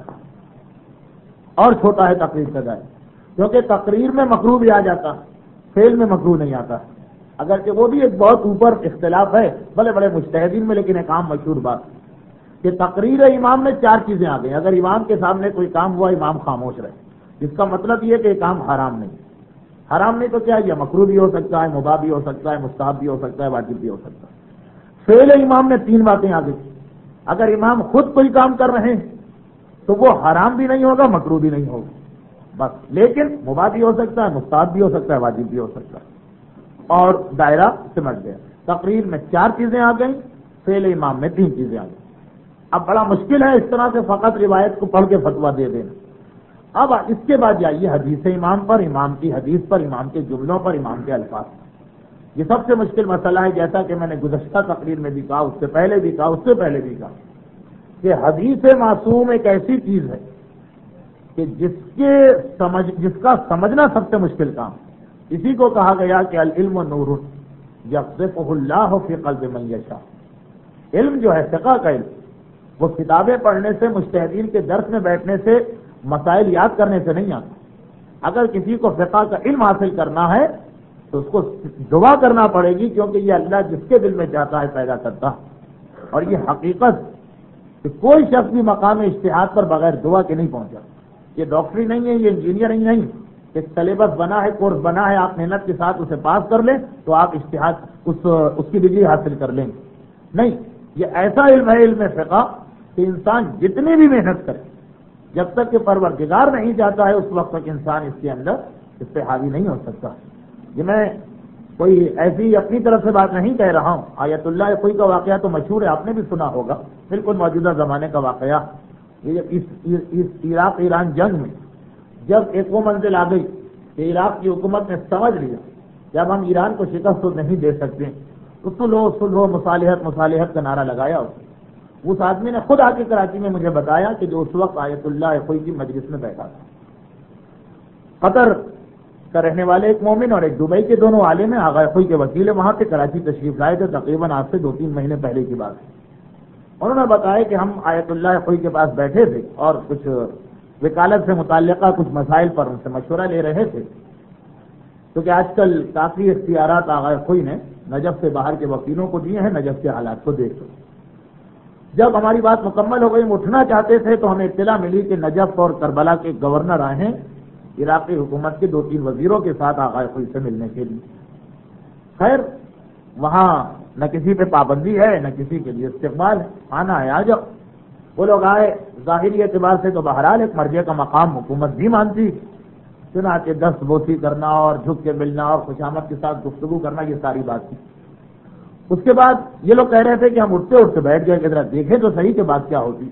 ہے تقریر کا دائرہ، کیونکہ تقریر میں مکروہ بھی آ جاتا، فعل میں مکروہ نہیں آتا، اگرچہ وہ بھی ایک بہت اوپر اختلاف ہے بڑے بڑے مجتہدین میں، لیکن ایک عام مشہور بات کہ تقریر امام میں چار چیزیں آ گئی۔ اگر امام کے سامنے کوئی کام ہوا، امام خاموش رہے، جس کا مطلب یہ کہ یہ کام حرام نہیں، حرام نہیں تو کیا، یہ مکروہ بھی ہو سکتا ہے، مباح بھی ہو سکتا ہے، مستحب بھی ہو سکتا ہے، واجب بھی ہو سکتا ہے۔ فعل امام میں تین باتیں آ گئی۔ اگر امام خود کوئی کام کر رہے ہیں تو وہ حرام بھی نہیں ہوگا، مکروہ بھی نہیں ہوگا بس، لیکن مباح بھی ہو سکتا ہے، مستحب بھی ہو سکتا ہے، واجب بھی ہو سکتا ہے، اور دائرہ سمجھ گیا۔ تقریر میں چار چیزیں آ گئیں، فعل امام میں تین چیزیں آ گئیں۔ اب بڑا مشکل ہے اس طرح سے فقط روایت کو پڑھ کے فتویٰ دے دینا۔ اب اس کے بعد جائیے حدیث امام پر، امام کی حدیث پر، امام کے جملوں پر، امام کے الفاظ پر۔ یہ سب سے مشکل مسئلہ ہے، جیسا کہ میں نے گزشتہ تقریر میں بھی کہا، اس سے پہلے بھی کہا، کہ حدیث معصوم ایک ایسی چیز ہے کہ جس کا سمجھنا سب سے مشکل کام۔ اسی کو کہا گیا کہ العلم نور یقذفہ اللہ فی قلب من یشاء۔ علم جو ہے فقہ کا علم، وہ کتابیں پڑھنے سے، مجتہدین کے درس میں بیٹھنے سے، مسائل یاد کرنے سے نہیں آتا۔ اگر کسی کو فقہ کا علم حاصل کرنا ہے تو اس کو دعا کرنا پڑے گی، کیونکہ یہ اللہ جس کے دل میں چاہتا ہے پیدا کرتا ہے، اور یہ حقیقت کہ کوئی شخص بھی مقام اجتہاد پر بغیر دعا کے نہیں پہنچا۔ یہ ڈاکٹری نہیں ہے، یہ انجینئرنگ نہیں، ایک سلیبس بنا ہے، کورس بنا ہے، آپ محنت کے ساتھ اسے پاس کر لیں تو آپ اجتہاد اس کی ڈگری حاصل کر لیں گے، نہیں، یہ ایسا علم ہے، علم فقہ، کہ انسان جتنی بھی محنت کرے، جب تک کہ پروردگار نہیں چاہتا ہے اس وقت تک انسان اس کے اندر اس پہ حاوی نہیں ہو سکتا۔ یہ میں کوئی ایسی اپنی طرف سے بات نہیں کہہ رہا ہوں، آیت اللہ کوئی کا واقعہ تو مشہور ہے، آپ نے بھی سنا ہوگا، بالکل موجودہ زمانے کا واقعہ۔ یہ اس عراق ایران جنگ میں جب ایک وہ منزل آ گئی کہ عراق کی حکومت نے سمجھ لیا کہ اب ہم ایران کو شکست تو نہیں دے سکتے، تو صلح مصالحت کا نعرہ لگایا۔ اس آدمی نے خود آ کے کراچی میں مجھے بتایا کہ جو اس وقت آیت اللہ کوئی کی مجلس میں بیٹھا تھا، قطر کا رہنے والے ایک مومن اور ایک دبئی کے دونوں عالم ہیں، آغا خوئی کے وکیل وہاں سے کراچی تشریف لائے تھے، تقریباً آج سے 2-3 مہینے پہلے کی بات ہے۔ انہوں نے بتایا کہ ہم آیت اللہ خوئی کے پاس بیٹھے تھے اور کچھ وکالت سے متعلقہ کچھ مسائل پر ان سے مشورہ لے رہے تھے، کیونکہ آج کل کافی اختیارات آغا خوئی نے نجف سے باہر کے وکیلوں کو دیے ہیں نجف کے حالات کو دیکھ کر۔ جب ہماری بات مکمل ہو گئی، ہم اٹھنا چاہتے تھے تو ہمیں اطلاع ملی کہ نجف اور کربلا کے گورنر آئے ہیں عراقی حکومت کے 2-3 وزیروں کے ساتھ آغا خوئی سے ملنے کے لیے۔ خیر، وہاں نہ کسی پہ پابندی ہے نہ کسی کے لیے استقبال ہے، آنا ہے آ جاؤ۔ وہ لوگ آئے، ظاہری اعتبار سے تو بہرحال ایک مرجع کا مقام حکومت بھی مانتی، چنانچہ دست بوسی کرنا اور جھک کے ملنا اور خوشامد کے ساتھ گفتگو کرنا، یہ ساری بات تھی۔ اس کے بعد یہ لوگ کہہ رہے تھے کہ ہم اٹھتے اٹھتے بیٹھ گئے کہ ذرا دیکھیں تو صحیح کہ بات کیا ہوتی۔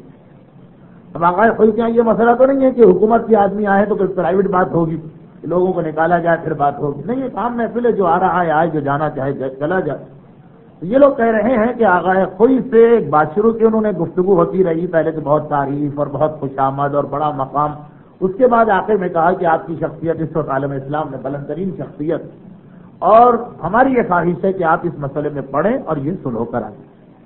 اب آغا خوئی کے یہ مسئلہ تو نہیں ہے کہ حکومت کے آدمی آئے تو کوئی پرائیویٹ بات ہوگی، لوگوں کو نکالا جائے پھر بات ہوگی، نہیں، یہ کام محفل ہے، جو آ رہا ہے آئے، جو جانا چاہے چلا جائے۔ یہ لوگ کہہ رہے ہیں کہ آغا خوئی سے ایک بات شروع کی، انہوں نے گفتگو ہوتی رہی، پہلے تو بہت تعریف اور بہت خوش آمد اور بڑا مقام، اس کے بعد آخر میں کہا کہ آپ کی شخصیت اس وقت عالم اسلام میں بلند ترین شخصیت، اور ہماری یہ خواہش ہے کہ آپ اس مسئلے میں پڑھیں اور یہ سلو کرائیں۔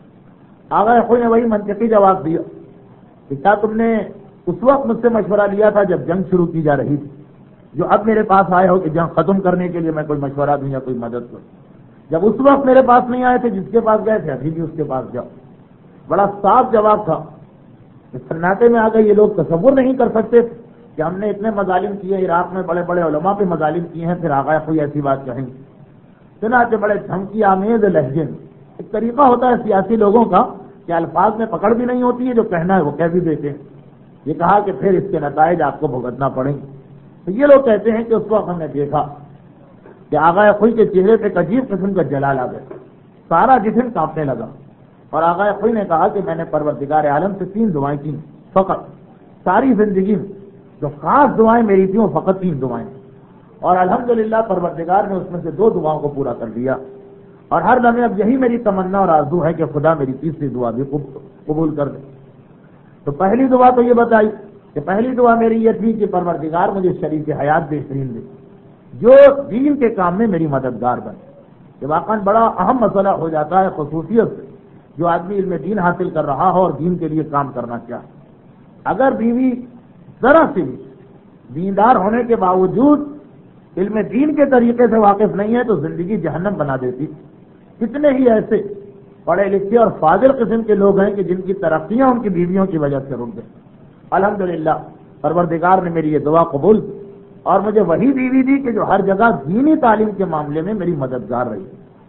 آغا خوئی نے وہی منطقی جواب دیا کہ کیا تم نے اس وقت مجھ سے مشورہ لیا تھا جب جنگ شروع کی جا رہی تھی، جو اب میرے پاس آئے ہو کہ جنگ ختم کرنے کے لیے میں کوئی مشورہ دوں یا کوئی مدد کروں؟ جب اس وقت میرے پاس نہیں آئے تھے، جس کے پاس گئے تھے ابھی بھی اس کے پاس جاؤ۔ بڑا صاف جواب تھا۔ اس سناٹے میں آ گئے، یہ لوگ تصور نہیں کر سکتے کہ ہم نے اتنے مظالم کیے، عراق میں بڑے بڑے علماء پہ مظالم کیے ہیں، پھر آغا خوئی ایسی بات کہیں گے؟ چنانچہ بڑے دھمکی آمیز لہجے میں، ایک طریقہ ہوتا ہے سیاسی لوگوں کا کہ الفاظ میں پکڑ بھی نہیں ہوتی ہے، جو کہنا ہے وہ کہہ بھی دیتے ہیں۔ یہ کہا کہ پھر اس کے نتائج آپ کو بھگتنا پڑیں گے۔ تو یہ لوگ کہتے ہیں کہ اس وقت ہم نے دیکھا کہ آغا خوئی کے چہرے پہ ایک عجیب قسم کا جلال آ گیا، سارا جسم کانپنے لگا، اور آغا خوئی نے کہا کہ میں نے پروردگار عالم سے 3 دعائیں کی فقط، ساری زندگی میں جو خاص دعائیں میری تھیں وہ فقط 3 دعائیں، اور الحمدللہ پروردگار نے اس میں سے 2 دعاؤں کو پورا کر دیا، اور ہر لمحے اب یہی میری تمنا اور آرزو ہے کہ خدا میری تیسری دعا بھی قبول کر دے۔ تو پہلی دعا تو یہ بتائی کہ پہلی دعا میری یہ تھی کہ پروردگار مجھے شریک حیات بہترین دے، جو دین کے کام میں میری مددگار بنے۔ یہ واقعاً بڑا اہم مسئلہ ہو جاتا ہے، خصوصیت سے جو آدمی علم دین حاصل کر رہا ہو اور دین کے لیے کام کرنا چاہے۔ اگر بیوی ذرا سی بھی دیندار ہونے کے باوجود علم دین کے طریقے سے واقف نہیں ہے تو زندگی جہنم بنا دیتی۔ کتنے ہی ایسے پڑھے لکھے اور فاضل قسم کے لوگ ہیں کہ جن کی ترقیاں ان کی بیویوں کی وجہ سے رک گئی۔ الحمدللہ پروردگار نے میری یہ دعا قبول کی اور مجھے وہی بیوی دی کہ جو ہر جگہ دینی تعلیم کے معاملے میں میری مددگار رہی۔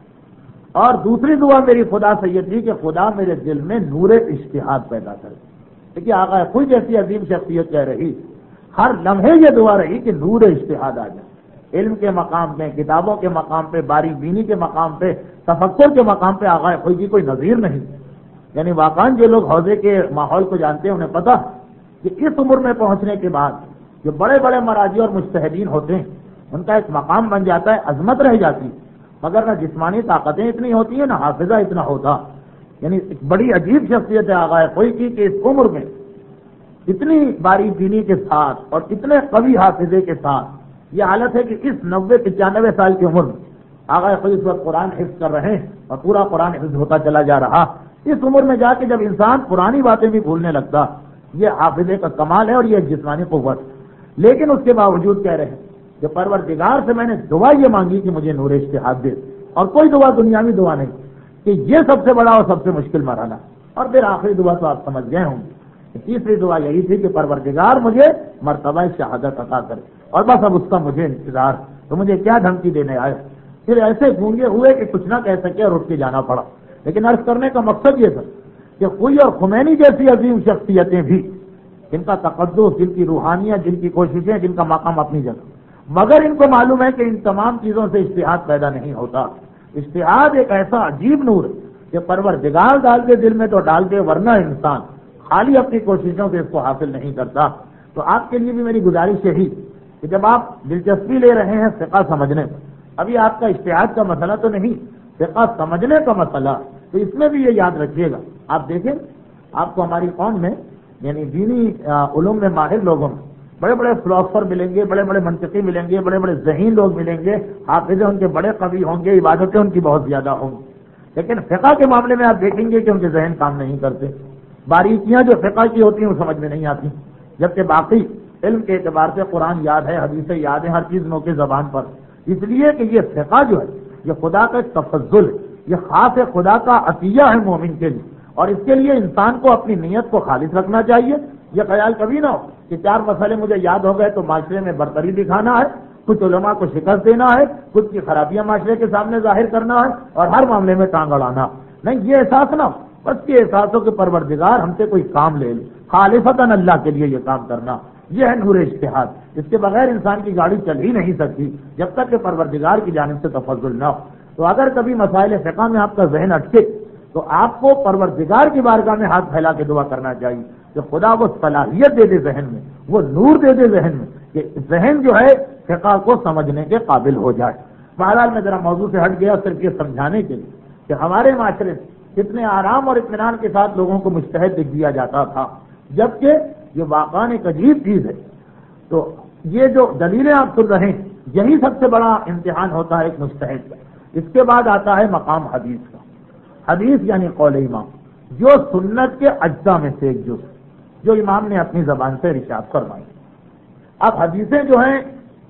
اور دوسری دعا میری خدا سے یہ تھی کہ خدا میرے دل میں نور اجتہاد پیدا کرے۔ دیکھیے آغا خوئی جیسی عظیم شخصیت کہہ رہی، ہر لمحے یہ دعا رہی کہ نور اجتہاد آ جائے، علم کے مقام پہ، کتابوں کے مقام پہ، باریک بینی کے مقام پہ، تفکر کے مقام پہ آغا خوئی کی کوئی نظیر نہیں۔ یعنی واقعاً جو لوگ حوضے کے ماحول کو جانتے ہیں انہیں پتہ کہ اس عمر میں پہنچنے کے بعد جو بڑے بڑے مراجع اور مجتہدین ہوتے ہیں ان کا ایک مقام بن جاتا ہے، عظمت رہ جاتی ہے، مگر نہ جسمانی طاقتیں اتنی ہوتی ہیں نہ حافظہ اتنا ہوتا۔ یعنی ایک بڑی عجیب شخصیت ہے آغا خوئی کی کہ اس عمر میں اتنی باریک بینی کے ساتھ اور اتنے قوی حافظے کے ساتھ یہ حالت ہے کہ اس 90-95 سال کی عمر میں آغا خوئی اس وقت قرآن حفظ کر رہے ہیں اور پورا قرآن حفظ ہوتا چلا جا رہا۔ اس عمر میں جا کے جب انسان پرانی باتیں بھی بھولنے لگتا، یہ حافظے کا کمال ہے اور یہ جسمانی قوت۔ لیکن اس کے باوجود کہہ رہے ہیں کہ پروردگار سے میں نے دعا یہ مانگی کہ مجھے نور اجتہاد دے، اور کوئی دعا دنیاوی دعا نہیں، کہ یہ سب سے بڑا اور سب سے مشکل مرحلہ۔ اور پھر آخری دعا تو آپ سمجھ گئے ہوں گے، تیسری دعا یہی تھی کہ پروردگار مجھے مرتبہ شہادت عطا کرے، اور بس اب اس کا مجھے انتظار، تو مجھے کیا دھمکی دینے آئے۔ پھر ایسے گونگے ہوئے کہ کچھ نہ کہہ سکے اور اٹھ کے جانا پڑا۔ لیکن عرض کرنے کا مقصد یہ تھا کہ خوئی اور خمینی جیسی عظیم شخصیتیں بھی، جن کا تقدس، جن کی روحانیت، جن کی کوششیں، جن کا مقام اپنی جگہ، مگر ان کو معلوم ہے کہ ان تمام چیزوں سے اجتہاد پیدا نہیں ہوتا۔ اجتہاد ایک ایسا عجیب نور ہے کہ پروردگار ڈال دے دل میں تو ڈال دے، ورنہ انسان خالی اپنی کوششوں سے اس کو حاصل نہیں کرتا۔ تو آپ کے لیے بھی میری گزارش یہی کہ جب آپ دلچسپی لے رہے ہیں فقہ سمجھنے میں، ابھی آپ کا اجتہاد کا مسئلہ تو نہیں، فقہ سمجھنے کا مسئلہ، تو اس میں بھی یہ یاد رکھیے گا۔ آپ دیکھیں، آپ کو ہماری قوم میں یعنی دینی علوم میں ماہر لوگوں میں بڑے بڑے فلاسفر ملیں گے، بڑے بڑے منطقی ملیں گے، بڑے بڑے ذہین لوگ ملیں گے، حافظ ان کے بڑے قوی ہوں گے، عبادتیں ان کی بہت زیادہ ہوں گی، لیکن فقہ کے معاملے میں آپ دیکھیں گے کہ ان کے ذہن کام نہیں کرتے، باریکیاں جو فقہ کی ہوتی ہیں وہ سمجھ میں نہیں آتی، جبکہ باقی علم کے اعتبار سے قرآن یاد ہے، حدیثیں یاد ہیں، ہر چیز موقع زبان پر، اس لیے کہ یہ فقہ جو ہے یہ خدا کا ایک تفضل ہے، یہ خاص خدا کا عطیہ ہے مومن کے لیے، اور اس کے لیے انسان کو اپنی نیت کو خالص رکھنا چاہیے۔ یہ خیال کبھی نہ ہو کہ 4 مسئلے مجھے یاد ہو گئے تو معاشرے میں برتری دکھانا ہے، کچھ علماء کو شکست دینا ہے، کچھ کی خرابیاں معاشرے کے سامنے ظاہر کرنا ہے اور ہر معاملے میں ٹانگ اڑانا، نہیں، یہ احساس نہ ہو، بس یہ احساس ہو کہ پروردگار ہم سے کوئی کام لے لے، خالصتاً اللہ کے لیے یہ کام کرنا، یہ ہے نور اجتہاد۔ اس کے بغیر انسان کی گاڑی چل ہی نہیں سکتی جب تک کہ پروردگار کی جانب سے تفضل نہ ہو۔ تو اگر کبھی مسائل فقہ میں آپ کا ذہن اٹکے تو آپ کو پروردگار کی بارگاہ میں ہاتھ پھیلا کے دعا کرنا چاہیے کہ خدا وہ صلاحیت دے دے ذہن میں، وہ نور دے دے ذہن میں کہ ذہن جو ہے فقہ کو سمجھنے کے قابل ہو جائے۔ بہرحال میں ذرا موضوع سے ہٹ گیا صرف یہ سمجھانے کے لیے کہ ہمارے معاشرے کتنے آرام اور اطمینان کے ساتھ لوگوں کو مجتہد لکھ دیا جاتا تھا، جبکہ یہ واقعاً ایک عجیب چیز ہے۔ تو یہ جو دلیلیں آپ سن رہے ہیں یہی سب سے بڑا امتحان ہوتا ہے ایک مجتہد کا۔ اس کے بعد آتا ہے مقام حدیث کا۔ حدیث یعنی قول امام، جو سنت کے اجزاء میں سے ایک جز جو امام نے اپنی زبان سے ارشاد فرمائی۔ اب حدیثیں جو ہیں،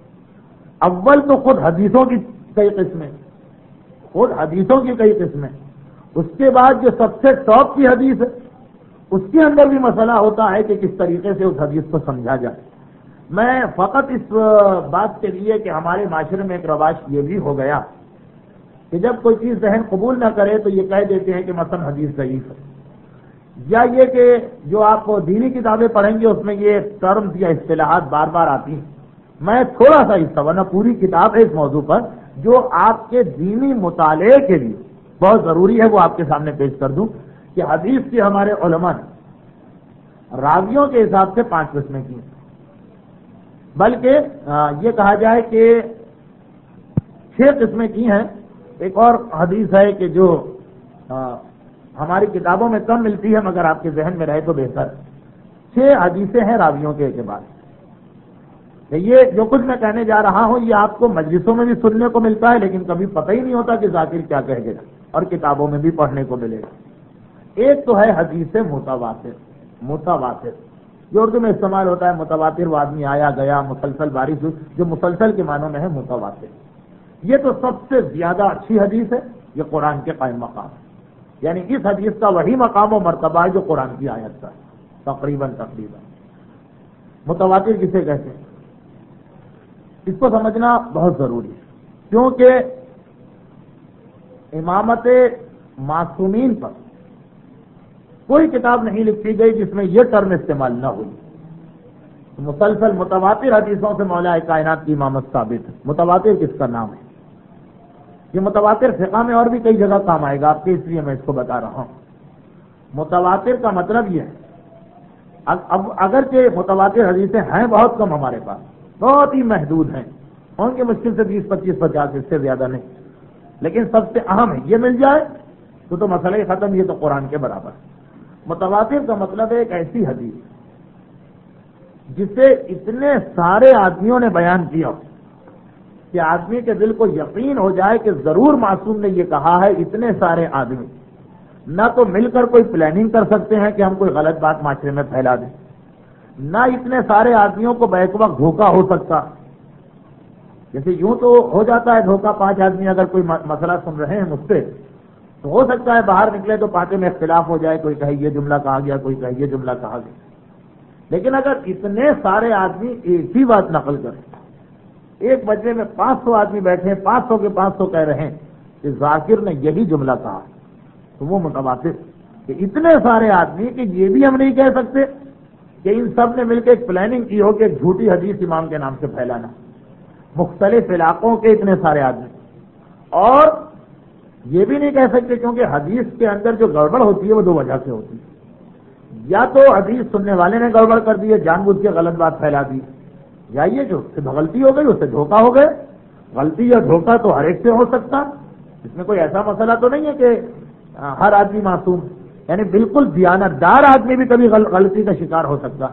اول تو خود حدیثوں کی کئی قسمیں، خود حدیثوں کی کئی قسمیں، اس کے بعد جو سب سے ٹاپ کی حدیث ہے اس کے اندر بھی مسئلہ ہوتا ہے کہ کس طریقے سے اس حدیث کو سمجھا جائے۔ میں فقط اس بات کے لیے کہ ہمارے معاشرے میں ایک رواج یہ بھی ہو گیا کہ جب کوئی چیز ذہن قبول نہ کرے تو یہ کہہ دیتے ہیں کہ مثلا حدیث ضعیف ہے، یا یہ کہ جو آپ دینی کتابیں پڑھیں گے اس میں یہ ٹرمز یا اصطلاحات بار بار آتی ہیں۔ میں تھوڑا سا حصہ، ورنہ پوری کتاب ہے اس موضوع پر جو آپ کے دینی مطالعے کے لیے بہت ضروری ہے، وہ آپ کے سامنے پیش کر دوں کہ حدیث کی ہمارے علماء نے راویوں کے حساب سے 5 قسمیں کی، بلکہ یہ کہا جائے کہ 6 قسمیں کی ہیں۔ ایک اور حدیث ہے کہ جو ہماری کتابوں میں کم ملتی ہے مگر آپ کے ذہن میں رہے تو بہتر۔ 6 حدیثیں ہیں راویوں کے اعتبار سے۔ یہ جو کچھ میں کہنے جا رہا ہوں یہ آپ کو مجلسوں میں بھی سننے کو ملتا ہے، لیکن کبھی پتہ ہی نہیں ہوتا کہ ذاکر کیا کہہ گیا، اور کتابوں میں بھی پڑھنے کو ملے گا۔ ایک تو ہے حدیث متواتر، متواتر جو اردو میں استعمال ہوتا ہے، متواتر وہ آدمی آیا گیا، مسلسل بارش ہوئی، جو مسلسل کے معنوں میں ہے متواتر۔ یہ تو سب سے زیادہ اچھی حدیث ہے، یہ قرآن کے قائم مقام ہے، یعنی اس حدیث کا وہی مقام و مرتبہ ہے جو قرآن کی آیت کا ہے، تقریباً متواتر کسے کہتے ہیں اس کو سمجھنا بہت ضروری ہے، کیونکہ امامت معصومین پر کوئی کتاب نہیں لکھی گئی جس میں یہ ٹرم استعمال نہ ہوئی۔ مسلسل متواتر حدیثوں سے مولا کائنات کی امامت ثابت ہے۔ متواتر کس کا نام ہے؟ یہ متواتر فقہ میں اور بھی کئی جگہ کام آئے گا آپ کے، اس لیے میں اس کو بتا رہا ہوں۔ متواتر کا مطلب یہ ہے، اب اگرچہ متواتر حدیثیں ہیں بہت کم ہمارے پاس، بہت ہی محدود ہیں، ان کے مشکل سے 20 25 50 اس سے زیادہ نہیں، لیکن سب سے اہم ہے، یہ مل جائے تو مسئلہ ہی ختم، یہ تو قرآن کے برابر ہے۔ متواتر کا مطلب ہے ایک ایسی حدیث جسے اتنے سارے آدمیوں نے بیان کیا کہ آدمی کے دل کو یقین ہو جائے کہ ضرور معصوم نے یہ کہا ہے۔ اتنے سارے آدمی نہ تو مل کر کوئی پلاننگ کر سکتے ہیں کہ ہم کوئی غلط بات معاشرے میں پھیلا دیں، نہ اتنے سارے آدمیوں کو بیک وقت دھوکہ ہو سکتا۔ جیسے یوں تو ہو جاتا ہے دھوکہ، 5 آدمی اگر کوئی مسئلہ سن رہے ہیں مجھ سے تو ہو سکتا ہے باہر نکلے تو پارٹی میں اختلاف ہو جائے، کوئی کہے یہ جملہ کہا گیا، کوئی کہے یہ جملہ کہا گیا۔ لیکن اگر اتنے سارے آدمی ایک ہی بات نقل کریں، ایک مجمع میں 500 آدمی بیٹھے ہیں، 500 کے 500 کہہ رہے ہیں کہ ذاکر نے یہی جملہ کہا، تو وہ متواتر کہ اتنے سارے آدمی کہ یہ بھی ہم نہیں کہہ سکتے کہ ان سب نے مل کے ایک پلاننگ کی ہو کہ ایک جھوٹی حدیث امام کے نام سے پھیلانا، مختلف علاقوں کے اتنے سارے آدمی۔ اور یہ بھی نہیں کہہ سکتے کیونکہ حدیث کے اندر جو گڑبڑ ہوتی ہے وہ 2 وجہ سے ہوتی ہے، یا تو حدیث سننے والے نے گڑبڑ کر دی ہے، جان بوجھ کے غلط بات پھیلا دی، یا یہ جو اس سے غلطی ہو گئی اس سے دھوکہ ہو گئے۔ غلطی یا دھوکہ تو ہر ایک سے ہو سکتا، اس میں کوئی ایسا مسئلہ تو نہیں ہے کہ ہر آدمی معصوم، یعنی بالکل دیانتدار آدمی بھی کبھی غلطی کا شکار ہو سکتا۔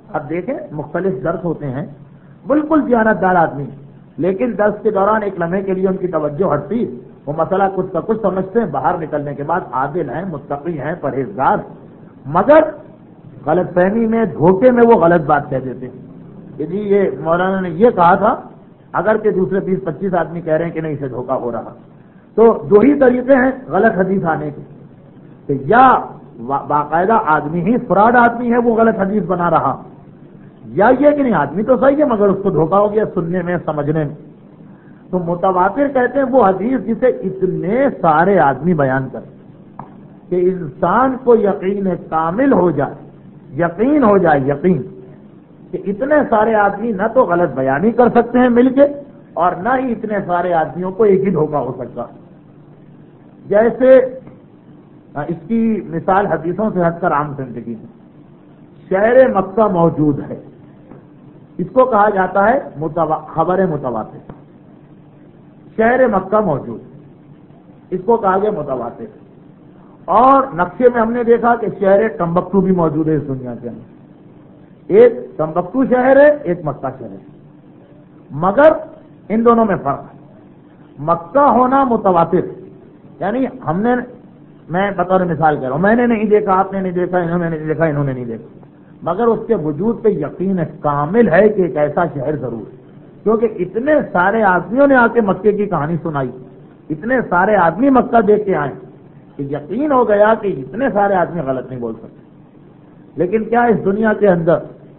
اب دیکھیں مختلف درس ہوتے ہیں، بالکل دیانتدار آدمی، لیکن درس کے دوران ایک لمحے کے لیے ان کی توجہ ہٹتی، وہ مسئلہ کچھ کا کچھ سمجھتے ہیں، باہر نکلنے کے بعد عادل ہیں، متقی ہیں، پرہیزگار، مگر غلط فہمی میں، دھوکے میں وہ غلط بات کہہ دیتے ہیں کہ جی یہ مولانا نے یہ کہا تھا، اگر کہ دوسرے 20-25 آدمی کہہ رہے ہیں کہ نہیں، اسے دھوکہ ہو رہا۔ تو دو ہی طریقے ہیں غلط حدیث آنے کے، کہ یا باقاعدہ آدمی ہی فراڈ آدمی ہے، وہ غلط حدیث بنا رہا، یا یہ کہ نہیں آدمی تو صحیح ہے مگر اس کو دھوکہ ہو گیا سننے میں، سمجھنے میں۔ تو متواتر کہتے ہیں وہ حدیث جسے اتنے سارے آدمی بیان کریں کہ انسان کو یقین کامل ہو جائے، یقین ہو جائے، یقین کہ اتنے سارے آدمی نہ تو غلط بیانی کر سکتے ہیں مل کے، اور نہ ہی اتنے سارے آدمیوں کو ایک ہی دھوکہ ہو سکتا۔ جیسے اس کی مثال حدیثوں سے ہٹ کر عام زندگی میں، شہر مکہ موجود ہے، اس کو کہا جاتا ہے خبر متواتر۔ شہر مکہ موجود، اس کو کہا گیا متواتر۔ اور نقشے میں ہم نے دیکھا کہ شہر ٹمبکٹو بھی موجود ہے اس دنیا کے اندر، ایک ٹمبکٹو شہر ہے، ایک مکہ شہر ہے، مگر ان دونوں میں فرق ہے۔ مکہ ہونا متواتر، یعنی ہم نے، میں بطور مثال کہہ رہا ہوں، میں نے نہیں دیکھا، آپ نے نہیں دیکھا، انہوں نے نہیں دیکھا، انہوں نے نہیں دیکھا، مگر اس کے وجود پہ یقین کامل ہے کہ ایک ایسا شہر ضرور ہے، کیونکہ اتنے سارے آدمیوں نے آ کے مکے کی کہانی سنائی، اتنے سارے آدمی مکہ دیکھ کے آئے کہ یقین ہو گیا کہ اتنے سارے آدمی غلط نہیں بول سکتے۔ لیکن کیا اس دنیا کے اندر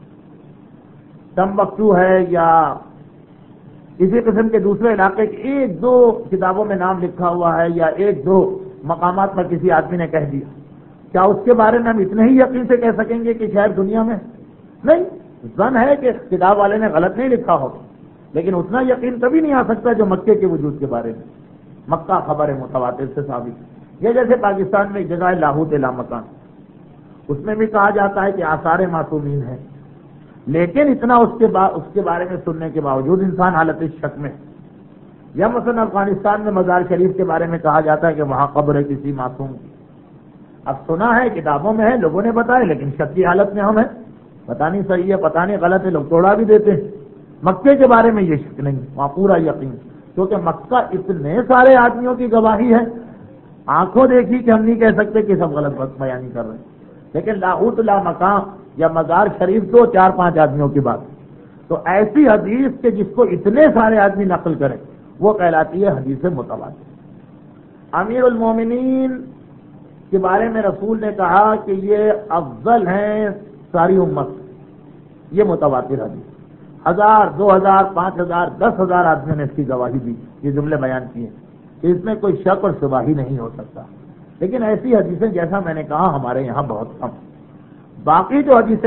ٹمبکٹو ہے یا اسی قسم کے دوسرے علاقے کے ایک دو کتابوں میں نام لکھا ہوا ہے یا ایک دو مقامات پر کسی آدمی نے کہہ دیا، کیا اس کے بارے میں ہم اتنے ہی یقین سے کہہ سکیں گے کہ شاید دنیا میں نہیں؟ ظن ہے کہ کتاب والے نے غلط نہیں لکھا ہو، لیکن اتنا یقین کبھی نہیں آ سکتا جو مکے کے وجود کے بارے میں۔ مکہ خبر متواتر سے ثابت۔ یہ جیسے پاکستان میں ایک جگہ ہے لاہوت لا مکان، اس میں بھی کہا جاتا ہے کہ آثار معصومین ہیں، لیکن اتنا اس کے بارے میں سننے کے باوجود انسان حالت شک میں۔ یا مثلا افغانستان میں مزار شریف کے بارے میں کہا جاتا ہے کہ وہاں قبر ہے کسی معصوم کی، اب سنا ہے، کتابوں میں ہے، لوگوں نے بتایا، لیکن شک کی حالت میں ہم ہیں، پتہ نہیں صحیح ہے، پتہ نہیں غلط ہے، لوگ توڑا بھی دیتے ہیں۔ مکے کے بارے میں یہ شک نہیں، وہاں پورا یقین، کیونکہ مکہ اتنے سارے آدمیوں کی گواہی ہے، آنکھوں دیکھی کہ ہم نہیں کہہ سکتے کہ سب غلط بیانی کر رہے ہیں۔ لیکن لاہوت لا مقام یا مزار شریف تو 4-5 آدمیوں کی بات، تو ایسی حدیث کہ جس کو اتنے سارے آدمی نقل کریں وہ کہلاتی ہے حدیث متواتر۔ امیر المومنین کے بارے میں رسول نے کہا کہ یہ افضل ہیں ساری امت، یہ متواتر حدیث، 1000 2000 5000 10,000 آدمیوں نے اس کی گواہی دی، یہ جملے بیان کیے کہ اس میں کوئی شک اور شبہ ہی نہیں ہو سکتا۔ لیکن ایسی حدیثیں جیسا میں نے کہا ہمارے یہاں بہت کم۔ باقی جو حدیثیں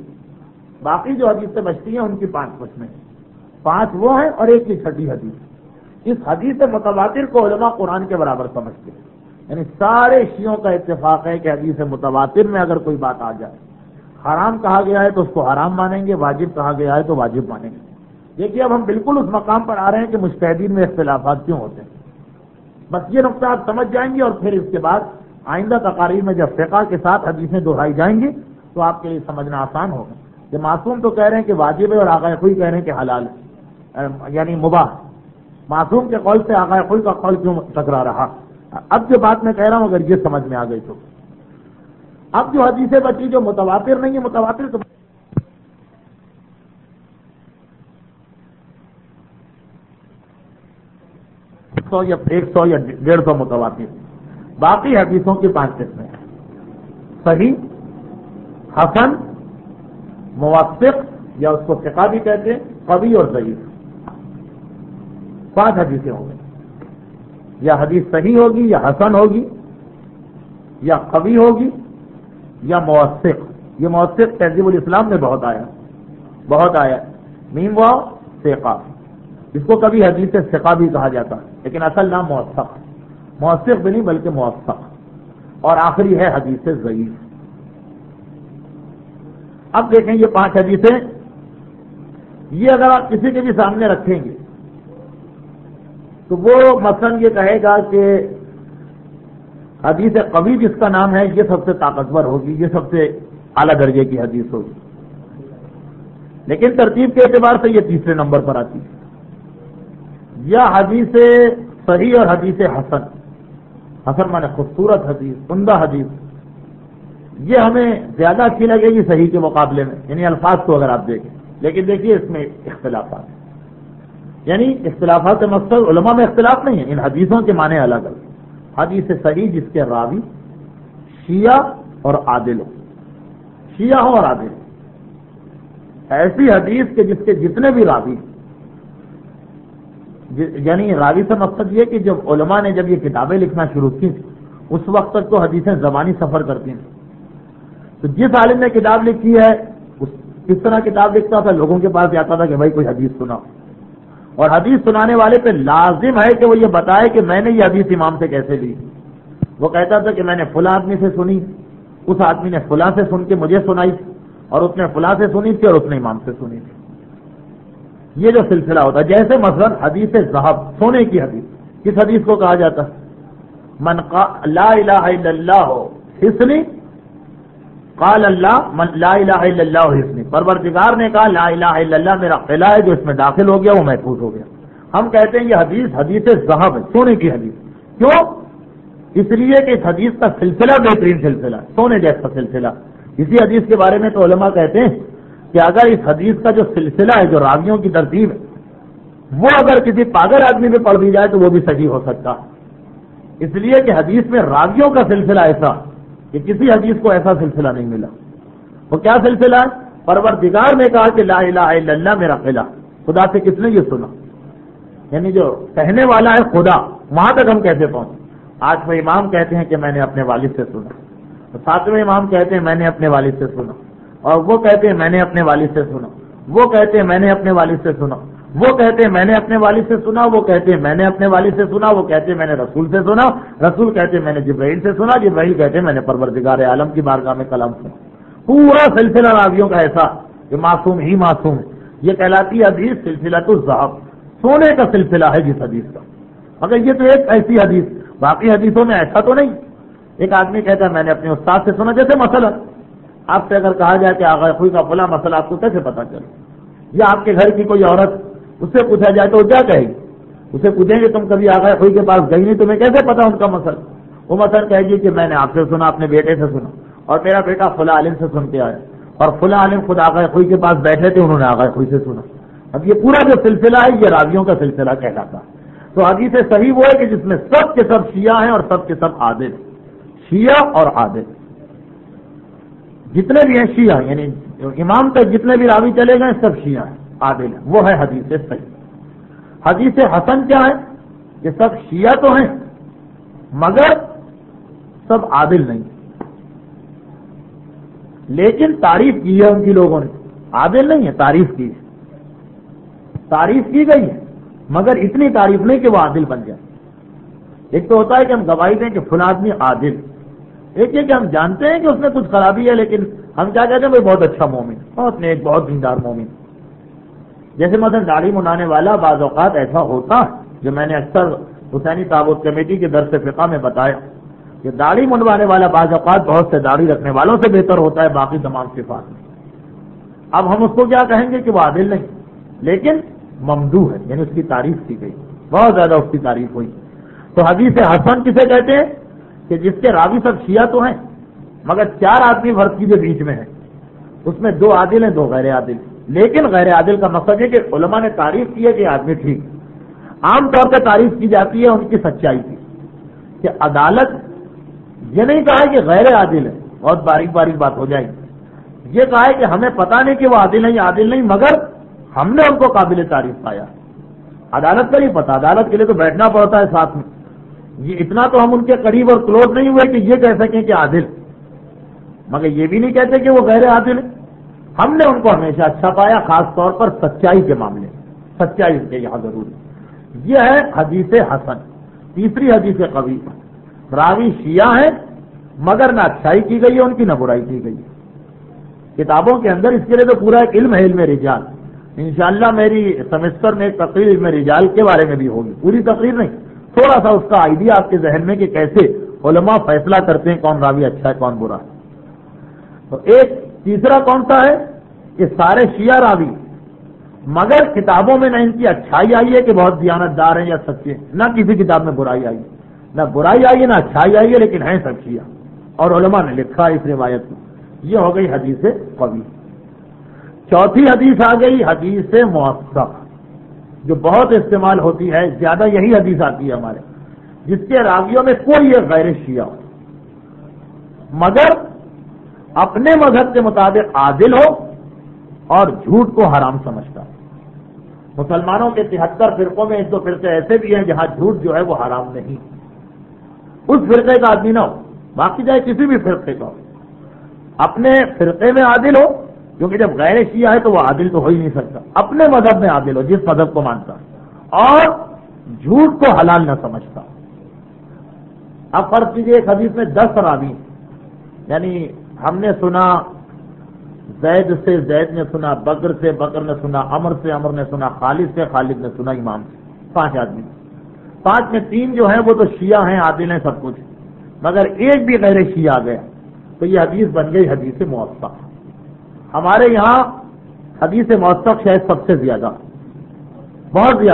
بچتی ہیں ان کی 5 قسمیں، 5 وہ ہیں اور ایک کی چھٹی حدیث۔ اس حدیث متواتر کو علماء قرآن کے برابر سمجھتے ہیں، یعنی سارے شیعوں کا اتفاق ہے کہ حدیث متواتر میں اگر کوئی بات آ جائے، حرام کہا گیا ہے تو اس کو حرام مانیں گے، واجب کہا گیا ہے تو واجب مانیں گے۔ دیکھیے اب ہم بالکل اس مقام پر آ رہے ہیں کہ مجتہدین میں اختلافات کیوں ہوتے ہیں، بس یہ نقطہ آپ سمجھ جائیں گے، اور پھر اس کے بعد آئندہ تقاریر میں جب فقہ کے ساتھ حدیثیں دہرائی جائیں گی تو آپ کے لیے سمجھنا آسان ہوگا کہ معصوم تو کہہ رہے ہیں کہ واجب ہے اور آقا خوئی کہہ رہے ہیں کہ حلال ہے، یعنی مباح۔ معصوم کے قول سے آقا خوئی کا قول کیوں ٹکرا رہا؟ اب جو بات میں کہہ رہا ہوں اگر یہ سمجھ میں آ گئی تو اب جو حدیثیں بچی جو متواتر نہیں ہے، متواتر تو 100 یا 100 یا 150 متواتر، باقی حدیثوں کی 5 قسمیں ہیں، صحیح، حسن، موثق یا اس کو ثقہ بھی کہتے ہیں، قوی اور ضعیف۔ 5 حدیثیں ہوں گی، یا حدیث صحیح ہوگی یا حسن ہوگی یا قوی ہوگی یا موثق۔ یہ موثق تہذیب الاسلام میں بہت آیا میم واو ثقہ، اس کو کبھی حدیث ثقہ بھی کہا جاتا ہے، لیکن اصل نام موثق بھی نہیں بلکہ موثق۔ اور آخری ہے حدیث ضعیف۔ اب دیکھیں یہ 5 حدیثیں، یہ اگر آپ کسی کے بھی سامنے رکھیں گے تو وہ مثلا یہ کہے گا کہ حدیث قوی جس کا نام ہے یہ سب سے طاقتور ہوگی، یہ سب سے اعلیٰ درجے کی حدیث ہوگی۔ لیکن ترتیب کے اعتبار سے یہ تیسرے نمبر پر آتی ہے۔ یا حدیث صحیح اور حدیث حسن، حسن مانے خوبصورت حدیث، عمدہ حدیث، یہ ہمیں زیادہ اچھی لگے گی صحیح کے مقابلے میں، یعنی الفاظ کو اگر آپ دیکھیں، لیکن دیکھیے اس میں اختلافات ہیں، یعنی اختلافات سے مقصد علماء میں اختلاف نہیں ہے، ان حدیثوں کے معنی الگ الگ۔ حدیث صحیح جس کے راوی شیعہ اور عادل ہو، شیعہ ہو اور عادل ہو، ایسی حدیث کے جس کے جتنے بھی راوی، یعنی راوی سے مقصد یہ کہ جب علماء نے جب یہ کتابیں لکھنا شروع کی تھی اس وقت تک تو حدیثیں زبانی سفر کرتی ہیں، تو جس عالم نے کتاب لکھی ہے کس طرح کتاب لکھتا تھا، لوگوں کے پاس جاتا تھا کہ بھائی کوئی حدیث سنا، اور حدیث سنانے والے پہ لازم ہے کہ وہ یہ بتائے کہ میں نے یہ حدیث امام سے کیسے لی۔ وہ کہتا تھا کہ میں نے فلاں آدمی سے سنی، اس آدمی نے فلاں سے سن کے مجھے سنائی، اور اس نے فلاں سے سنی تھی اور اس نے امام سے سنی تھی۔ یہ جو سلسلہ ہوتا ہے، جیسے مثلا حدیث ذہب، سونے کی حدیث، کس حدیث کو کہا جاتا ہے؟ من قال لا الہ الا اللہ حسنی قال اللہ من لا الہ الا اللہ حسنی، پروردگار نے کہا لا الہ الا اللہ میرا قلعہ ہے، جو اس میں داخل ہو گیا وہ محفوظ ہو گیا۔ ہم کہتے ہیں یہ حدیث ذہب ہے، سونے کی حدیث۔ کیوں؟ اس لیے کہ اس حدیث کا سلسلہ بہترین سلسلہ ہے، سونے جیسا سلسلہ۔ اسی حدیث کے بارے میں تو علماء کہتے ہیں کہ اگر اس حدیث کا جو سلسلہ ہے، جو راویوں کی ترتیب ہے، وہ اگر کسی پاگل آدمی پہ پڑھ دی جائے تو وہ بھی صحیح ہو سکتا ہے، اس لیے کہ حدیث میں راویوں کا سلسلہ ایسا کہ کسی حدیث کو ایسا سلسلہ نہیں ملا۔ وہ کیا سلسلہ ہے؟ پروردگار نے کہا کہ لا الہ الا اللہ میرا قلعہ، خدا سے کس نے یہ سنا، یعنی جو کہنے والا ہے خدا، وہاں تک ہم کیسے پہنچے؟ 8ویں امام کہتے ہیں کہ میں نے اپنے والد سے سنا، 7ویں امام کہتے ہیں میں نے اپنے والد سے سنا، اور وہ کہتے ہیں میں نے اپنے والد سے سنا، وہ کہتے ہیں میں نے اپنے والد سے سنا، وہ کہتے ہیں میں نے اپنے والد سے سنا، وہ کہتے ہیں میں نے اپنے والد سے سنا، وہ کہتے ہیں میں نے رسول سے سنا، رسول کہتے ہیں میں نے جبرائیل سے سنا، جبرائیل کہتے ہیں میں نے پروردگار عالم کی بارگاہ میں کلام سنا۔ پورا سلسلہ راویوں کا ایسا کہ معصوم ہی معصوم ہے، یہ کہلاتی حدیث سلسلۃ الذہب، سونے کا سلسلہ ہے جس حدیث کا۔ مگر یہ تو ایک ایسی حدیث، باقی حدیثوں میں ایسا تو نہیں۔ ایک آدمی کہتا ہے میں نے اپنے استاد سے سنا، جیسے مثلا آپ سے اگر کہا جائے کہ آغا خوئی کا فلاں مسئلہ آپ کو کیسے پتا چلے، یا آپ کے گھر کی کوئی عورت اس سے پوچھا جائے تو وہ کیا کہے گی؟ اسے پوچھیں گے تم کبھی آغا خوئی کے پاس گئی نہیں، تمہیں کیسے پتا ان کا مسئلہ؟ وہ مثلا کہے گی کہ میں نے آپ سے سنا، اپنے بیٹے سے سنا، اور میرا بیٹا فلاں عالم سے سن کے آیا، اور فلاں عالم خود آغا خوئی کے پاس بیٹھے تھے، انہوں نے آغا خوئی سے سنا۔ اب یہ پورا جو سلسلہ ہے یہ راویوں کا سلسلہ کہلاتا ہے۔ تو حدیث صحیح وہ ہے کہ جس میں سب کے سب شیعہ ہیں اور سب کے سب عادل، شیعہ اور عادل، جتنے بھی ہیں شیعہ، یعنی امام تک جتنے بھی راوی چلے گئے سب شیعہ ہیں، عادل ہیں، وہ ہے حدیث صحیح۔ حدیث حسن کیا ہے؟ کہ سب شیعہ تو ہیں مگر سب عادل نہیں، لیکن تعریف کی ہے ان کی لوگوں نے، عادل نہیں ہے، تعریف کی ہے، تعریف کی گئی ہے مگر اتنی تعریف نہیں کہ وہ عادل بن جائے۔ ایک تو ہوتا ہے کہ ہم گواہی دیں کہ فلاں آدمی عادل، ایک یہ کہ ہم جانتے ہیں کہ اس میں کچھ خرابی ہے لیکن ہم کیا کہتے ہیں بھائی بہت اچھا مومن، بہت نیک، بہت دیندار مومن۔ جیسے مثلا داڑھی منانے والا بعض اوقات ایسا ہوتا جو میں نے اکثر حسینی تابوت کمیٹی کے درس فقہ میں بتایا کہ داڑھی منوانے والا بعض اوقات بہت سے داڑھی رکھنے والوں سے بہتر ہوتا ہے باقی تمام صفات میں۔ اب ہم اس کو کیا کہیں گے کہ وہ عادل نہیں لیکن ممدوح ہے، یعنی اس کی تعریف کی گئی، بہت زیادہ اس کی تعریف ہوئی۔ تو حدیث حسن کسے کہتے ہیں؟ کہ جس کے راوی سب شیعہ تو ہیں مگر 4 آدمی فرض کیجیے بیچ میں ہیں، اس میں 2 عادل ہیں 2 غیر عادل، لیکن غیر عادل کا مقصد ہے کہ علماء نے تعریف کی ہے کہ آدمی ٹھیک۔ عام طور پہ تعریف کی جاتی ہے ان کی سچائی کی، کہ عدالت یہ نہیں کہا ہے کہ غیر عادل ہے، بہت باریک باریک بات ہو جائے گی، یہ کہا ہے کہ ہمیں پتہ نہیں کہ وہ عادل ہے یا عادل نہیں مگر ہم نے ان کو قابل تعریف پایا۔ عدالت کا نہیں پتا، عدالت کے لیے تو بیٹھنا پڑتا ہے ساتھ میں، یہ اتنا تو ہم ان کے قریب اور کلوز نہیں ہوئے کہ یہ کہہ سکیں کہ عادل، مگر یہ بھی نہیں کہتے کہ وہ غیر عادل ہے۔ ہم نے ان کو ہمیشہ اچھا پایا، خاص طور پر سچائی کے معاملے، سچائی ان کے یہاں ضروری۔ یہ ہے حدیث حسن۔ تیسری حدیث قوی، راوی شیعہ ہیں مگر نہ اچھائی کی گئی ہے ان کی نہ برائی کی گئی ہے۔ کتابوں کے اندر اس کے لیے تو پورا ایک علم ہے، علم رجال۔ انشاءاللہ میری سمسٹر میں ایک تقریر علم رجال کے بارے میں بھی ہوگی، پوری تقریر نہیں، تھوڑا سا اس کا آئیڈیا آپ کے ذہن میں کہ کیسے علماء فیصلہ کرتے ہیں کون راوی اچھا ہے کون برا ہے۔ تو ایک تیسرا کون سا ہے کہ سارے شیعہ راوی، مگر کتابوں میں نہ ان کی اچھائی آئی ہے کہ بہت دیانتدار ہیں یا سچے، نہ کسی کتاب میں برائی آئی، نہ برائی آئی ہے نہ اچھائی آئی ہے، لیکن ہیں سب شیعہ، اور علماء نے لکھا اس روایت کو۔ یہ ہو گئی حدیث قوی۔ چوتھی حدیث آ گئی حدیث موثق، جو بہت استعمال ہوتی ہے، زیادہ یہی حدیث آتی ہے ہمارے، جس کے راویوں میں کوئی ایک غیر شیعہ ہو، مگر اپنے مذہب کے مطابق عادل ہو اور جھوٹ کو حرام سمجھتا ہے۔ مسلمانوں کے 73 فرقوں میں 1-2 فرقے ایسے بھی ہیں جہاں جھوٹ جو ہے وہ حرام نہیں، اس فرقے کا آدمی نہ ہو، باقی چاہے کسی بھی فرقے کا ہو، اپنے فرقے میں عادل ہو، کیونکہ جب غیر شیعہ ہے تو وہ عادل تو ہو ہی نہیں سکتا، اپنے مذہب میں عادل ہو، جس مذہب کو مانتا ہے، اور جھوٹ کو حلال نہ سمجھتا۔ اب فرض کیجیے ایک حدیث میں 10 راوی، یعنی ہم نے سنا زید سے، زید نے سنا بکر سے، بکر نے سنا عمر سے، عمر نے سنا خالد سے، خالد نے سنا امام سے، 5 آدمی، 5 میں 3 جو ہیں وہ تو شیعہ ہیں، عادل ہیں سب کچھ، مگر ایک بھی غیر شیعہ آ گیا تو یہ حدیث بن گئی حدیث موثق۔ ہمارے یہاں حدیث موثق شاید سب سے زیادہ، بہت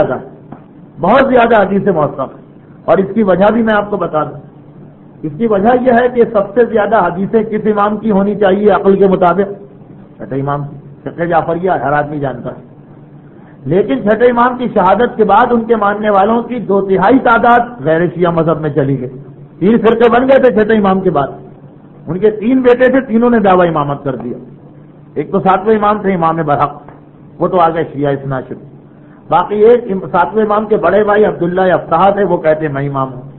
زیادہ حدیث موثق، اور اس کی وجہ بھی میں آپ کو بتا دوں۔ اس کی وجہ یہ ہے کہ سب سے زیادہ حدیثیں کس امام کی ہونی چاہیے عقل کے مطابق؟ چھٹے امام کی، فقہ جعفریہ ہر آدمی جانتا ہے، لیکن چھٹے امام کی شہادت کے بعد ان کے ماننے والوں کی 2/3 تعداد غیر شیعہ مذہب میں چلی گئی، 3 فرقے بن گئے تھے چھٹے امام کے بعد، ان کے 3 بیٹے تھے، تینوں نے دعوی امامت کر دیا، ایک تو 7ویں امام تھے امام برحق، وہ تو آگے شیعہ اثنا عشری، باقی ایک 7ویں امام کے بڑے بھائی عبداللہ افتحا تھے، وہ کہتے ہیں میں امام ہوں۔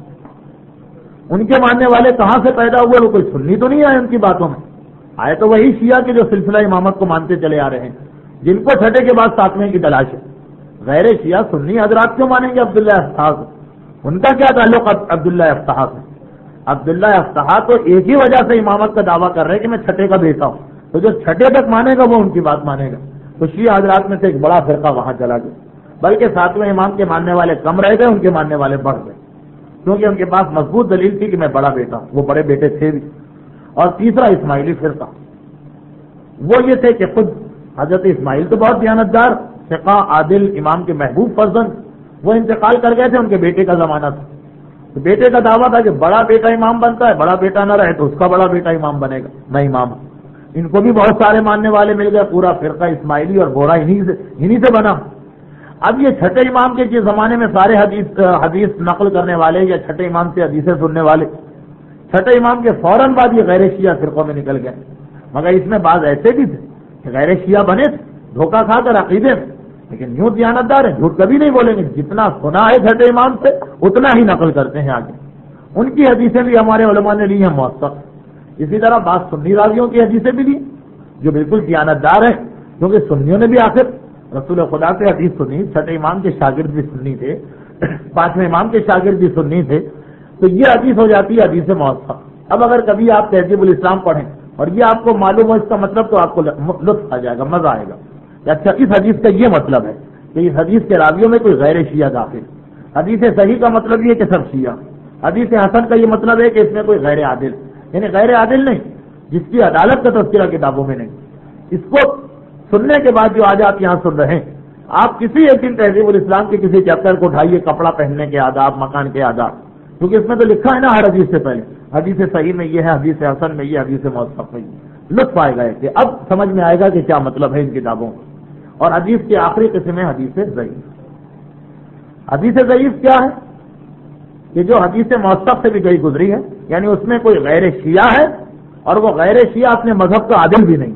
ان کے ماننے والے کہاں سے پیدا ہوئے؟ وہ کوئی سنی تو نہیں آئے ان کی باتوں میں، آئے تو وہی شیعہ کے جو سلسلہ امامت کو مانتے چلے آ رہے ہیں، جن کو چھٹے کے بعد 7ویں کی تلاش ہے۔ غیر شیعہ سنی حضرات کیوں مانیں گے عبداللہ افتحا سے؟ ان کا کیا تعلق عبداللہ افتحا سے؟ عبداللہ افتحا تو ایک ہی وجہ سے امامت کا دعویٰ کر رہے ہیں کہ میں چھٹے کا بیٹا ہوں، تو جو چھٹے تک مانے گا وہ ان کی بات مانے گا، تو شیعہ حضرات میں سے ایک بڑا فرقہ وہاں چلا گیا، بلکہ 7ویں امام کے ماننے والے کم رہ گئے، ان کے ماننے والے بڑھ گئے، کیونکہ ان کے پاس مضبوط دلیل تھی کہ میں بڑا بیٹا ہوں، وہ بڑے بیٹے تھے بھی۔ اور تیسرا اسماعیلی فرقہ، وہ یہ تھے کہ خود حضرت اسماعیل تو بہت دیانتدار، ثقہ، عادل، امام کے محبوب فرزند، وہ انتقال کر گئے تھے، ان کے بیٹے کا زمانہ تھا، تو بیٹے کا دعویٰ تھا کہ بڑا بیٹا امام بنتا ہے، بڑا بیٹا نہ رہے تو اس کا بڑا بیٹا امام بنے گا، میں امام ہوں۔ ان کو بھی بہت سارے ماننے والے مل گئے، پورا فرقہ اسماعیلی اور بورا انہی سے بنا۔ اب یہ چھٹے امام کے زمانے میں سارے حدیث نقل کرنے والے یا چھٹے امام سے حدیثیں سننے والے، چھٹے امام کے فوراً بعد یہ غیر شیعہ فرقوں میں نکل گئے، مگر اس میں بعض ایسے بھی تھے کہ غیر شیعہ بنے تھے دھوکہ کھا کر عقیدے میں، لیکن یوں دیانتدار ہیں، جھوٹ کبھی نہیں بولیں گے، جتنا سنا ہے چھٹے امام سے اتنا ہی نقل کرتے ہیں آگے، ان کی حدیثیں بھی ہمارے علماء نے لی ہیں موثق۔ اسی طرح بعض سنی راویوں کی حدیثیں بھی لی جو بالکل دیانتدار ہیں، کیونکہ سنیوں نے بھی آخر رسول خدا سے حدیث سنی، چھٹے امام کے شاگرد بھی سنی تھے، 5ویں امام کے شاگرد بھی سنی تھے، تو یہ حدیث ہو جاتی ہے حدیث موثق۔ اب اگر کبھی آپ تہذیب الاسلام پڑھیں اور یہ آپ کو معلوم ہو اس کا مطلب، تو آپ کو لطف آ جائے گا، مزہ آئے گا کہ اچھا اس حدیث کا یہ مطلب ہے کہ اس حدیث کے راویوں میں کوئی غیر شیعہ داخل۔ حدیث صحیح کا مطلب یہ کہ سب شیعہ، حدیث حسن کا یہ مطلب ہے کہ اس میں کوئی غیر عادل، یعنی غیر عادل نہیں جس کی عدالت کا تذکرہ کتابوں میں نہیں، اس کو سننے کے بعد جو آج آپ یہاں سن رہے ہیں، آپ کسی ایک دن تہذیب الاسلام کے کسی چیپٹر کو اٹھائیے، کپڑا پہننے کے آداب، مکان کے آداب، کیونکہ اس میں تو لکھا ہے نا ہر حدیث سے پہلے حدیث صحیح میں یہ ہے، حدیث حسن میں یہ، حدیث موثق میں یہ، لطف آئے گا کہ اب سمجھ میں آئے گا کہ کیا مطلب ہے ان کتابوں کا۔ اور حدیث کی آخری قسم ہے حدیث ضعیف۔ حدیث ضعیف کیا ہے؟ کہ جو حدیث موثق سے بھی گئی گزری ہے، یعنی اس میں کوئی غیر شیعہ ہے اور وہ غیر شیعہ اپنے مذہب کا عادل بھی نہیں،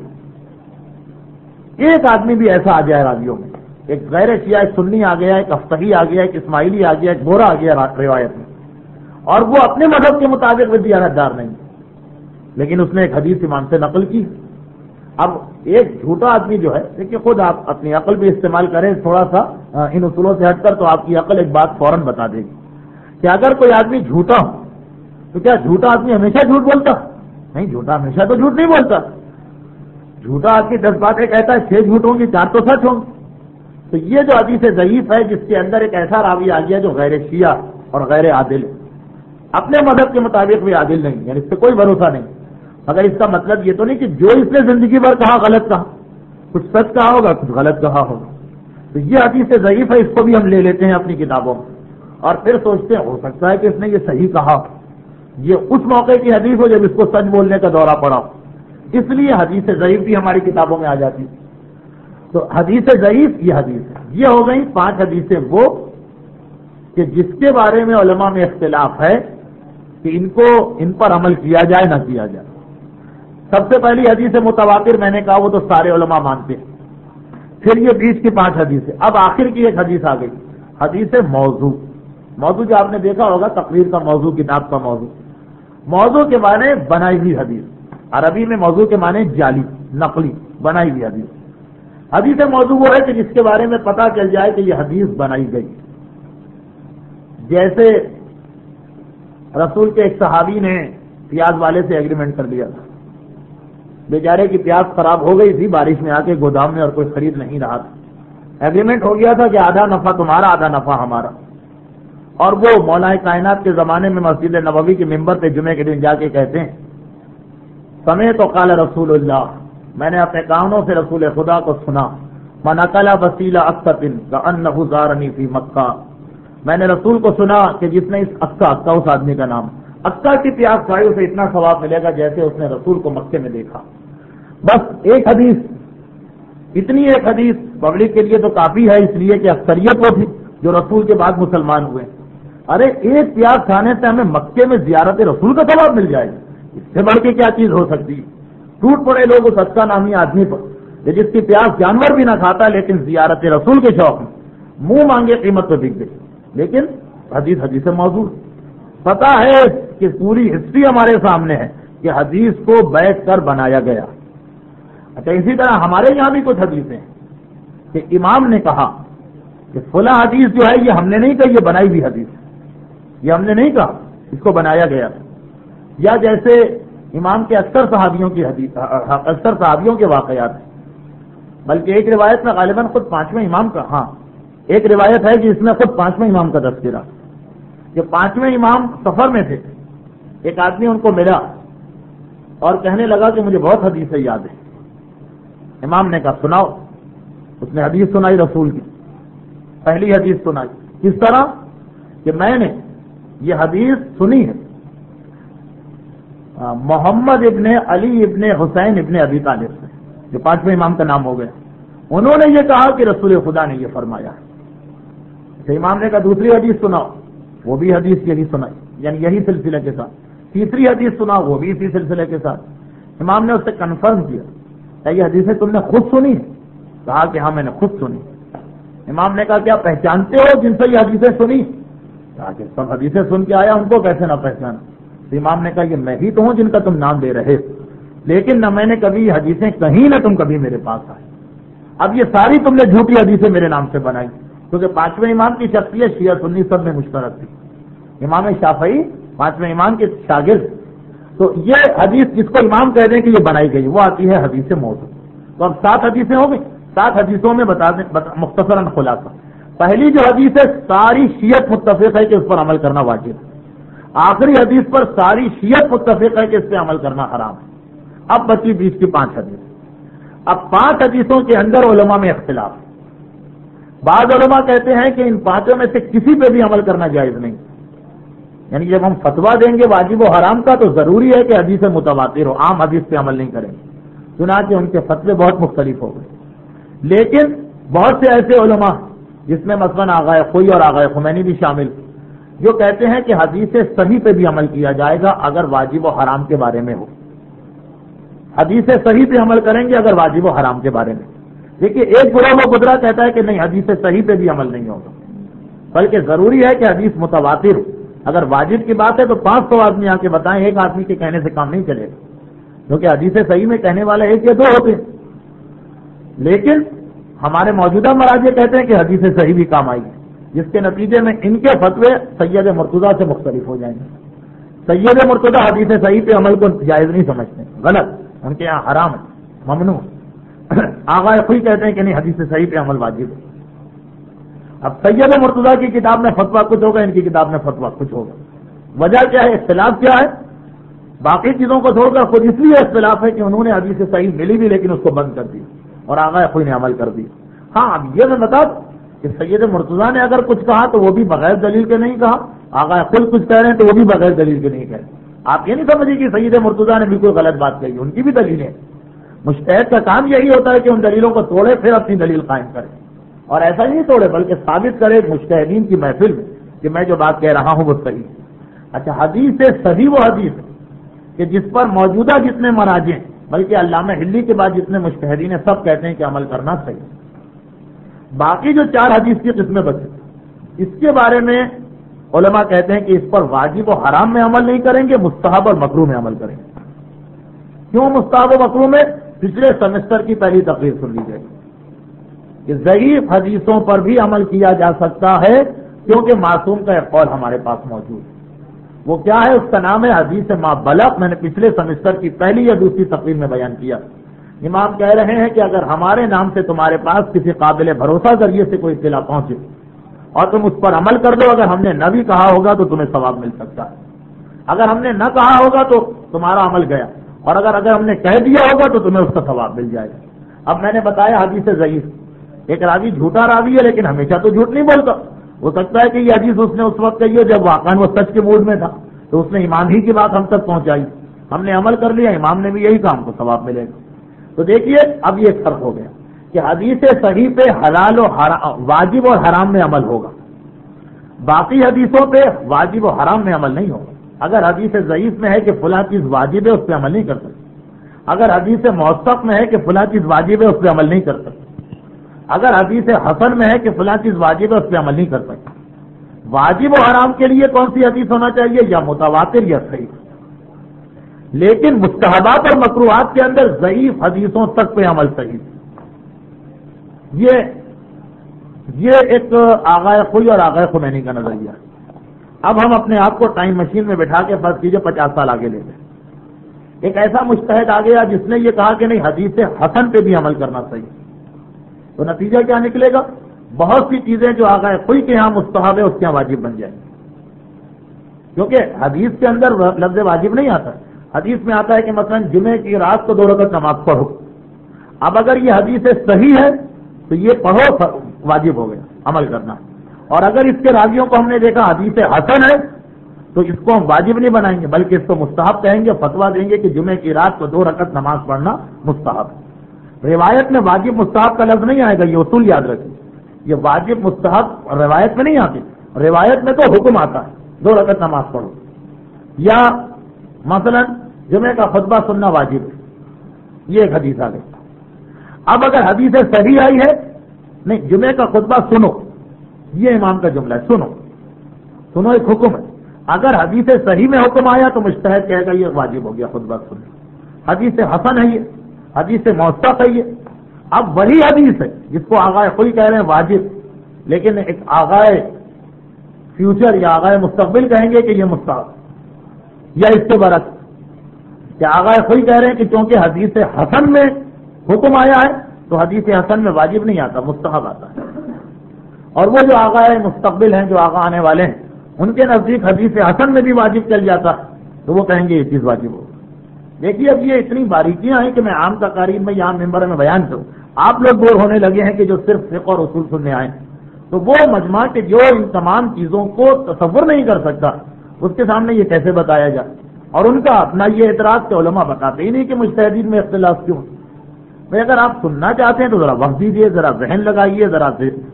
ایک آدمی بھی ایسا آ جائے راویوں میں، ایک غیر شیعہ، ایک سنی آ گیا، ایک افتحی آ گیا، ایک اسماعیلی آ گیا، ایک بورا آ گیا روایت میں، اور وہ اپنے مذہب کے مطابق بھی دیانتدار نہیں، لیکن اس نے ایک حدیث امام سے نقل کی۔ اب ایک جھوٹا آدمی جو ہے، دیکھیے خود آپ اپنی عقل بھی استعمال کریں تھوڑا سا ان اصولوں سے ہٹ کر، تو آپ کی عقل ایک بات فوراً بتا دے گی کہ اگر کوئی آدمی جھوٹا ہو تو کیا جھوٹا آدمی ہمیشہ جھوٹ بولتا؟ نہیں، جھوٹا ہمیشہ تو جھوٹ نہیں بولتا، جھوٹا آدمی 10 باتیں کہتا ہے، 6 جھوٹ ہوں گی، 4 تو سچ ہوں گے۔ تو یہ جو حدیث ضعیف ہے جس کے اندر ایک ایسا راوی آ گیا جو غیر شیعہ اور غیر عادل ہے، اپنے مذہب کے مطابق بھی عادل نہیں، یعنی اس پہ کوئی بھروسہ نہیں، مگر اس کا مطلب یہ تو نہیں کہ جو اس نے زندگی بھر کہا غلط کہا، کچھ سچ کہا ہوگا کچھ غلط کہا ہوگا. تو یہ حدیث ضعیف ہے، اس کو بھی ہم لے لیتے ہیں اپنی کتابوں میں اور پھر سوچتے ہیں ہو سکتا ہے کہ اس نے یہ صحیح کہا، یہ اس موقع کی حدیث ہو جب اس کو سچ بولنے کا دورہ پڑا، اس لیے حدیث ضعیف بھی ہماری کتابوں میں آ جاتی. تو حدیث ضعیف یہ حدیث ہے. یہ ہو گئی 5 حدیثیں وہ کہ جس کے بارے میں علماء میں اختلاف ہے کہ ان پر عمل کیا جائے نہ کیا جائے. سب سے پہلی حدیث متواتر میں نے کہا وہ تو سارے علماء مانتے ہیں. پھر یہ بیچ کی 5 حدیثیں. اب آخر کی ایک حدیث آ گئی، حدیث موضوع. موضوع جو آپ نے دیکھا ہوگا تقریر کا موضوع، کتاب کا موضوع. موضوع کے معنی بنائی ہوئی حدیث. عربی میں موضوع کے معنی جعلی، نقلی، بنائی ہوئی حدیث. حدیث موضوع وہ ہے کہ جس کے بارے میں پتہ چل جائے کہ یہ حدیث بنائی گئی. جیسے رسول کے ایک صحابی نے پیاز والے سے ایگریمنٹ کر لیا تھا، بیچارے کی پیاز خراب ہو گئی تھی بارش میں آ کے گودام میں اور کوئی خرید نہیں رہا تھا. ایگریمنٹ ہو گیا تھا کہ آدھا نفع تمہارا آدھا نفع ہمارا. اور وہ مولا کائنات کے زمانے میں مسجد نبوی کے ممبر پہ جمعے کے دن جا کے کہتے ہیں سمعت قال رسول اللہ، میں نے اپنے کانوں سے رسول خدا کو سنا، من اکل وسیلہ اکثر کانہ زارنی فی مکہ، میں نے رسول کو سنا کہ جس نے اس اکا اس آدمی کا نام اکا کی پیاز کھائی اسے اتنا ثواب ملے گا جیسے اس نے رسول کو مکے میں دیکھا. بس ایک حدیث، اتنی ایک حدیث پبلک کے لیے تو کافی ہے، اس لیے کہ اکثریت وہ تھی جو رسول کے بعد مسلمان ہوئے. ارے ایک پیاز کھانے سے ہمیں مکے میں زیارت رسول کا ثواب مل جائے گا، اس سے بڑھ کے کیا چیز ہو سکتی ہے. ٹوٹ پڑے لوگ اس اکا نامی آدمی پر جس کی پیاز جانور بھی نہ کھاتا لیکن زیارت رسول کے شوق میں منہ مانگے قیمت تو بک گئی. لیکن حدیث موضوع پتا ہے کہ پوری ہسٹری ہمارے سامنے ہے کہ حدیث کو بیٹھ کر بنایا گیا. اچھا اسی طرح ہمارے یہاں بھی کچھ حدیثیں ہیں کہ امام نے کہا کہ فلاں حدیث جو ہے یہ ہم نے نہیں کہی، یہ بنائی ہوئی حدیث ہے، یہ ہم نے نہیں کہا، اس کو بنایا گیا. یا جیسے امام کے اکثر صحابیوں کے واقعات ہیں، بلکہ ایک روایت میں غالباً خود 5ویں امام کا، ہاں ایک روایت ہے کہ اس میں خود 5ویں امام کا تذکرہ کہ 5ویں امام سفر میں تھے. ایک آدمی ان کو ملا اور کہنے لگا کہ مجھے بہت حدیثیں یاد ہیں. امام نے کہا سناؤ. اس نے حدیث سنائی رسول کی، پہلی حدیث سنائی. کس طرح کہ میں نے یہ حدیث سنی ہے محمد ابن علی ابن حسین ابن ابی طالب سے، جو 5ویں امام کا نام ہو گیا. انہوں نے یہ کہا کہ رسول خدا نے یہ فرمایا. امام نے کہا دوسری حدیث سناؤ، وہ بھی حدیث یہی سنائی، یعنی یہی سلسلے کے ساتھ. تیسری حدیث سنا، وہ بھی اسی سلسلے کے ساتھ. امام نے اس سے کنفرم کیا کیا یہ حدیثیں تم نے خود سنی؟ کہا کہ ہاں میں نے خود سنی. امام نے کہا کیا پہچانتے ہو جن سے یہ حدیثیں سنی؟ کہا کہ سب حدیثیں سن کے آیا، ان کو کیسے نہ پہچانا. تو امام نے کہا یہ میں ہی تو ہوں جن کا تم نام دے رہے، لیکن نہ میں نے کبھی حدیثیں کہیں نہ تم کبھی میرے پاس آئے. اب یہ ساری تم نے جھوٹی حدیثیں میرے نام سے بنائی، کیونکہ 5ویں امام کی شخصیت شیعہ سنی سب میں مشترک تھی. امام شافعی 5ویں امام کے شاگرد. تو یہ حدیث جس کو امام کہہ دیں کہ یہ بنائی گئی وہ آتی ہے حدیث موضوع. تو اب 7 حدیثیں ہو گئی. 7 حدیثوں میں بتا دیں مختصراً خلاصہ. پہلی جو حدیث ہے ساری شیعت متفق ہے کہ اس پر عمل کرنا واجب ہے. آخری حدیث پر ساری شیعت متفق ہے کہ اس پہ عمل کرنا حرام ہے. اب بچی 20 کی 5 حدیث. اب 5 حدیثوں کے اندر علماء میں اختلاف ہے. بعض علماء کہتے ہیں کہ ان 5 میں سے کسی پہ بھی عمل کرنا جائز نہیں، یعنی جب ہم فتویٰ دیں گے واجب و حرام کا تو ضروری ہے کہ حدیث متواتر ہو، عام حدیث پہ عمل نہیں کریں گے. چنانچہ ان کے فتوے بہت مختلف ہو گئے. لیکن بہت سے ایسے علماء جس میں مثلاً آغائے خوئی اور آغائے خمینی بھی شامل، جو کہتے ہیں کہ حدیث صحیح پہ بھی عمل کیا جائے گا اگر واجب و حرام کے بارے میں ہو. حدیث صحیح پہ عمل کریں گے اگر واجب و حرام کے بارے میں. دیکھیے ایک گروہ و گدرا کہتا ہے کہ نہیں حدیث صحیح پہ بھی عمل نہیں ہوگا، بلکہ ضروری ہے کہ حدیث متواتر ہو. اگر واجب کی بات ہے تو 500 آدمی آ کے بتائیں، ایک آدمی کے کہنے سے کام نہیں چلے گا، کیونکہ حدیث صحیح میں کہنے والا 1 یا 2 ہوتے ہیں. لیکن ہمارے موجودہ مراجع کہتے ہیں کہ حدیث صحیح بھی کام آئی ہے، جس کے نتیجے میں ان کے فتوے سید مرتضیٰ سے مختلف ہو جائیں گے. سید مرتضیٰ حدیث صحیح پہ عمل کو جائز نہیں سمجھتے، غلط، ان کے یہاں حرام ہے، ممنوع. آغا خوئی کہتے ہیں کہ نہیں حدیث صحیح پہ عمل واجب ہے. اب سید مرتضیٰ کی کتاب میں فتویٰ کچھ ہوگا، ان کی کتاب میں فتویٰ کچھ ہوگا. وجہ کیا ہے؟ اختلاف کیا ہے؟ باقی چیزوں کو چھوڑ کر خود اس لیے اختلاف ہے کہ انہوں نے حدیث صحیح ملی بھی لیکن اس کو بند کر دی. اور آغا خوئی نے عمل کر دیا. ہاں اب یہ میں بتا دوں کہ سید مرتضیٰ نے اگر کچھ کہا تو وہ بھی بغیر دلیل کے نہیں کہا, آغا خود کچھ کہہ رہے ہیں تو وہ بھی بغیر دلیل کے نہیں کہہ. آپ یہ نہیں سمجھیے کہ سید مرتضیٰ نے بالکل غلط بات کہی, ان کی بھی دلیلیں. مجتہد کا کام یہی ہوتا ہے کہ ان دلیلوں کو توڑے پھر اپنی دلیل قائم کرے, اور ایسا ہی نہیں توڑے بلکہ ثابت کرے مجتہدین کی محفل میں کہ میں جو بات کہہ رہا ہوں وہ صحیح ہے. اچھا, حدیث سے صحیح وہ حدیث ہے کہ جس پر موجودہ جتنے مراجع بلکہ علامہ حلی کے بعد جتنے مجتہدین ہیں سب کہتے ہیں کہ عمل کرنا صحیح. باقی جو 4 حدیث کی قسمیں بچی اس کے بارے میں علماء کہتے ہیں کہ اس پر واجب و حرام میں عمل نہیں کریں گے, مستحب اور مکروہ میں عمل کریں گے. کیوں مستحب و مکروہ میں؟ پچھلے سیمسٹر کی پہلی تقریر سن لیجیے کہ ضعیف حدیثوں پر بھی عمل کیا جا سکتا ہے کیونکہ معصوم کا ایک قول ہمارے پاس موجود ہے. وہ کیا ہے؟ اس کا نام ہے حدیث ما بلغ. میں نے پچھلے سیمسٹر کی پہلی یا دوسری تقریر میں بیان کیا. امام کہہ رہے ہیں کہ اگر ہمارے نام سے تمہارے پاس کسی قابل بھروسہ ذریعے سے کوئی اطلاع پہنچے اور تم اس پر عمل کر دو, اگر ہم نے نہ بھی کہا ہوگا تو تمہیں ثواب مل سکتا ہے, اگر ہم نے نہ کہا ہوگا تو تمہارا عمل گیا, اور اگر ہم نے کہہ دیا ہوگا تو تمہیں اس کا ثواب مل جائے گا. اب میں نے بتایا حدیث ضعیف, ایک راوی جھوٹا راوی ہے لیکن ہمیشہ تو جھوٹ نہیں بولتا. ہو سکتا ہے کہ یہ حدیث اس نے اس وقت کہی ہے جب واقعا وہ سچ کے موڈ میں تھا, تو اس نے امام ہی کی بات ہم تک پہنچائی, ہم نے عمل کر لیا, امام نے بھی یہی کام کو ثواب ملے گا. تو دیکھیے اب یہ فرق ہو گیا کہ حدیث صحیح پہ حلال و واجب اور حرام میں عمل ہوگا, باقی حدیثوں پہ واجب و حرام میں عمل نہیں ہوگا. اگر حدیث ضعیف میں ہے کہ فلاں چیز واجب ہے اس پہ عمل نہیں کر سکتے, اگر حدیث موثق میں ہے کہ فلاں چیز واجب ہے اس پہ عمل نہیں کر سکتے, اگر حدیث حسن میں ہے کہ فلاں چیز واجب ہے اس پہ عمل نہیں کر سکتے. واجب و حرام کے لیے کون سی حدیث ہونا چاہیے؟ یا متواتر یا صحیح. لیکن مستحبات اور مکروہات کے اندر ضعیف حدیثوں تک پہ عمل صحیح. یہ ایک آغا خوئی اور آغا خمینی کا نظریہ. اب ہم اپنے آپ کو ٹائم مشین میں بٹھا کے فرض کیجئے 50 سال آگے لے لیں. ایک ایسا مجتہد آ گیا جس نے یہ کہا کہ نہیں حدیث حسن پہ بھی عمل کرنا صحیح, تو نتیجہ کیا نکلے گا؟ بہت سی چیزیں جو آغا خوئی کے یہاں مستحب ہے اس کے یہاں واجب بن جائیں, کیونکہ حدیث کے اندر لفظ واجب نہیں آتا. حدیث میں آتا ہے کہ مثلا جمعے کی رات کو 2 رکعت نماز پڑھو. اب اگر یہ حدیث صحیح ہے تو یہ پڑھو واجب ہو گیا عمل کرنا, اور اگر اس کے راویوں کو ہم نے دیکھا حدیث حسن ہے تو اس کو ہم واجب نہیں بنائیں گے بلکہ اس کو مستحب کہیں گے, فتویٰ دیں گے کہ جمعے کی رات کو 2 رکعت نماز پڑھنا مستحب ہے. روایت میں واجب مستحب کا لفظ نہیں آئے گا, یہ اصول یاد رکھیں. یہ واجب مستحب روایت میں نہیں آتی, روایت میں تو حکم آتا ہے 2 رکعت نماز پڑھو, یا مثلا جمعے کا خطبہ سننا واجب ہے, یہ ایک حدیث آ گئی. اب اگر حدیث صحیح آئی ہے نہیں جمعے کا خطبہ سنو, یہ امام کا جملہ ہے, سنو ایک حکم ہے. اگر حدیث صحیح میں حکم آیا تو مجتہد کہے گا یہ واجب ہو گیا خطبہ سننا. حدیث حسن ہے, یہ حدیث موثق ہے. یہ اب وہی حدیث ہے جس کو آغا خوئی کہہ رہے ہیں واجب, لیکن ایک آغا فیوچر یا آغا مستقبل کہیں گے کہ یہ مستحب, یا اس کے برعکس کہ آغا خوئی کہہ رہے ہیں کہ چونکہ حدیث حسن میں حکم آیا ہے تو حدیث حسن میں واجب نہیں آتا, مستحب آتا ہے. اور وہ جو آغا مستقبل ہیں, جو آغا آنے والے ہیں, ان کے نزدیک حدیث حسن میں بھی واجب چل جاتا تو وہ کہیں گے یہ چیز واجب ہوگی. دیکھیے اب یہ اتنی باریکیاں ہیں کہ میں عام تقاریر میں یہاں ممبر میں بیان کروں, آپ لوگ بور ہونے لگے ہیں کہ جو صرف فقہ اور اصول سننے آئے, تو وہ مجمع کے جو ان تمام چیزوں کو تصور نہیں کر سکتا اس کے سامنے یہ کیسے بتایا جائے. اور ان کا اپنا یہ اعتراض کہ علماء بتاتے ہی نہیں کہ مجتہدین میں اختلاف کیوں. بھائی اگر آپ سننا چاہتے ہیں تو ذرا وقت دیجیے, ذرا ذہن لگائیے, ذرا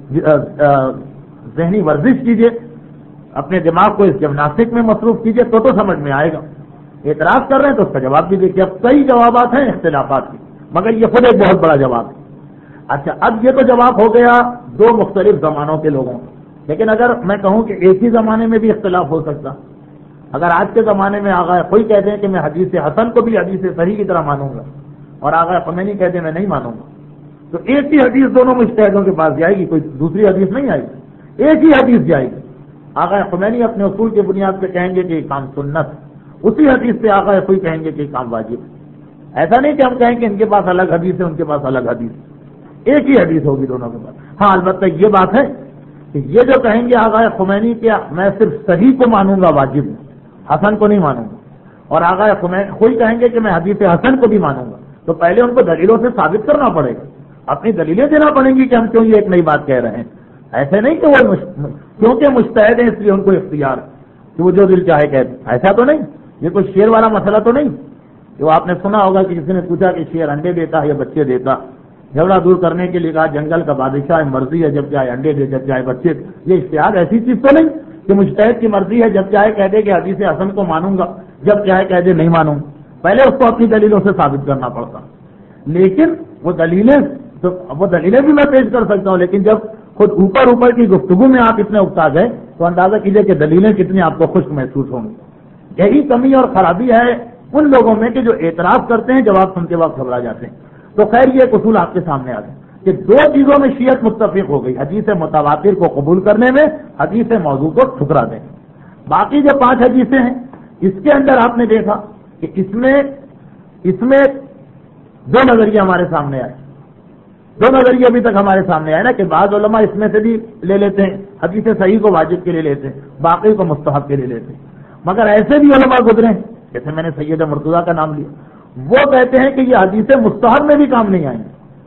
ذہنی ورزش کیجیے, اپنے دماغ کو اس جمناسٹک میں مصروف کیجیے تو سمجھ میں آئے گا. اعتراض کر رہے ہیں تو اس کا جواب بھی دیکھیے. اب کئی جوابات ہیں اختلافات کے, مگر یہ خود ایک بہت بڑا جواب ہے. اچھا, اب یہ تو جواب ہو گیا 2 مختلف زمانوں کے لوگوں کا. لیکن اگر میں کہوں کہ ایک ہی زمانے میں بھی اختلاف ہو سکتا, اگر آج کے زمانے میں آغا کوئی کہتے ہیں کہ میں حدیث حسن کو بھی حدیث صحیح کی طرح مانوں گا, اور آغا خمینی کہتے ہیں میں نہیں مانوں گا, تو ایک ہی حدیث دونوں مجتہدوں کے پاس جائے گی, کوئی دوسری حدیث نہیں آئے گی, ایک ہی حدیث جائے گی. آغا خمینی اپنے اصول کی بنیاد پہ کہیں گے کہ یہ کام سنت, اسی حدیث پہ آغا کوئی کہیں گے کہ یہ کام واجب. ایسا نہیں کہ ہم کہیں کہ ان کے پاس الگ حدیث ہے ان کے پاس الگ حدیث, ایک ہی حدیث ہوگی دونوں کے پاس. ہاں البتہ یہ بات ہے کہ یہ جو کہیں گے آغا خمینی کیا میں صرف صحیح کو مانوں گا واجب میں, حسن کو نہیں مانوں گا, اور آغا خمینی کوئی کہیں گے کہ میں حدیث حسن کو بھی مانوں گا, تو پہلے ان کو دلیلوں سے ثابت کرنا پڑے گا. اپنی دلیلیں دینا پڑیں گی کہ ہم کیوں یہ ایک نئی بات کہہ رہے ہیں. ایسے نہیں کہ وہ کیونکہ مجتہد ہیں اس لیے ان کو اختیار کہ وہ جو دل چاہے کہتے, ایسا تو نہیں. یہ کوئی شیر والا مسئلہ تو نہیں. جو آپ نے سنا ہوگا کہ کسی نے پوچھا کہ شیر انڈے دیتا ہے یا بچے دیتا, جھگڑا دور کرنے کے لیے کہا جنگل کا بادشاہ مرضی ہے, جب چاہے انڈے دے جب چاہے بچے. یہ اشتہاد ایسی چیز تو نہیں کہ مجتہد کی مرضی ہے, جب چاہے کہہ دے کہ حدیث حسن کو مانوں گا, جب چاہے کہہ دے نہیں مانوں. پہلے اس کو اپنی دلیلوں سے ثابت کرنا پڑتا. لیکن وہ دلیلیں بھی میں پیش کر سکتا ہوں, لیکن جب خود اوپر کی گفتگو میں آپ اتنے اکتا گئے تو اندازہ کیجئے کہ دلیلیں کتنی آپ کو خشک محسوس ہوں گی. یہی کمی اور خرابی ہے ان لوگوں میں کہ جو اعتراف کرتے ہیں جواب سنتے وقت گھبرا جاتے ہیں. تو خیر یہ اصول آپ کے سامنے آ گئے کہ دو چیزوں میں شیعت متفق ہو گئی, حدیث متواتر کو قبول کرنے میں, حدیث موضوع کو ٹھکرا دیں. باقی جو 5 حدیثیں ہیں اس کے اندر آپ نے دیکھا کہ اس میں 2 نظریے ہمارے سامنے آئے. 2 نظریے ابھی تک ہمارے سامنے آئے نا کہ بعض علماء اس میں سے بھی لے لیتے ہیں, حدیث صحیح کو واجب کے لیے لیتے ہیں, باقی کو مستحب کے لیے لیتے ہیں. مگر ایسے بھی علماء گزرے ہیں, جیسے میں نے سید مرتضیٰ کا نام لیا, وہ کہتے ہیں کہ یہ حدیث مستحب میں بھی کام نہیں آئیں گے.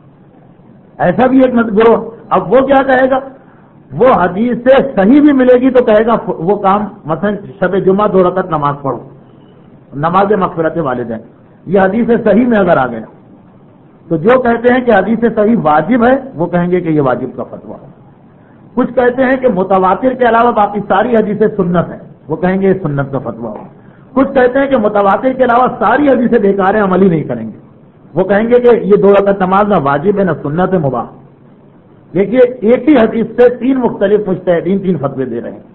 ایسا بھی ایک گروہ. اب وہ کیا کہے گا, وہ حدیث سے صحیح بھی ملے گی تو کہے گا وہ کام, مثلا شب جمعہ 2 رکعت نماز پڑھو, نماز مغفرت والدین, یہ حدیث صحیح میں اگر آ گیا تو جو کہتے ہیں کہ حدیث صحیح واجب ہے وہ کہیں گے کہ یہ واجب کا فتویٰ ہے. کچھ کہتے ہیں کہ متواتر کے علاوہ باقی ساری حدیثیں سنت ہیں, وہ کہیں گے یہ سنت کا فتویٰ ہو. کچھ کہتے ہیں کہ متواتر کے علاوہ ساری حدیثیں بیکار ہیں, عملی نہیں کریں گے, وہ کہیں گے کہ یہ 2 رکعت نماز نہ واجب ہے نہ سنت ہے, مباح. دیکھیے ایک ہی حدیث سے 3 مختلف مجتہدین 3 فتوے دے رہے ہیں,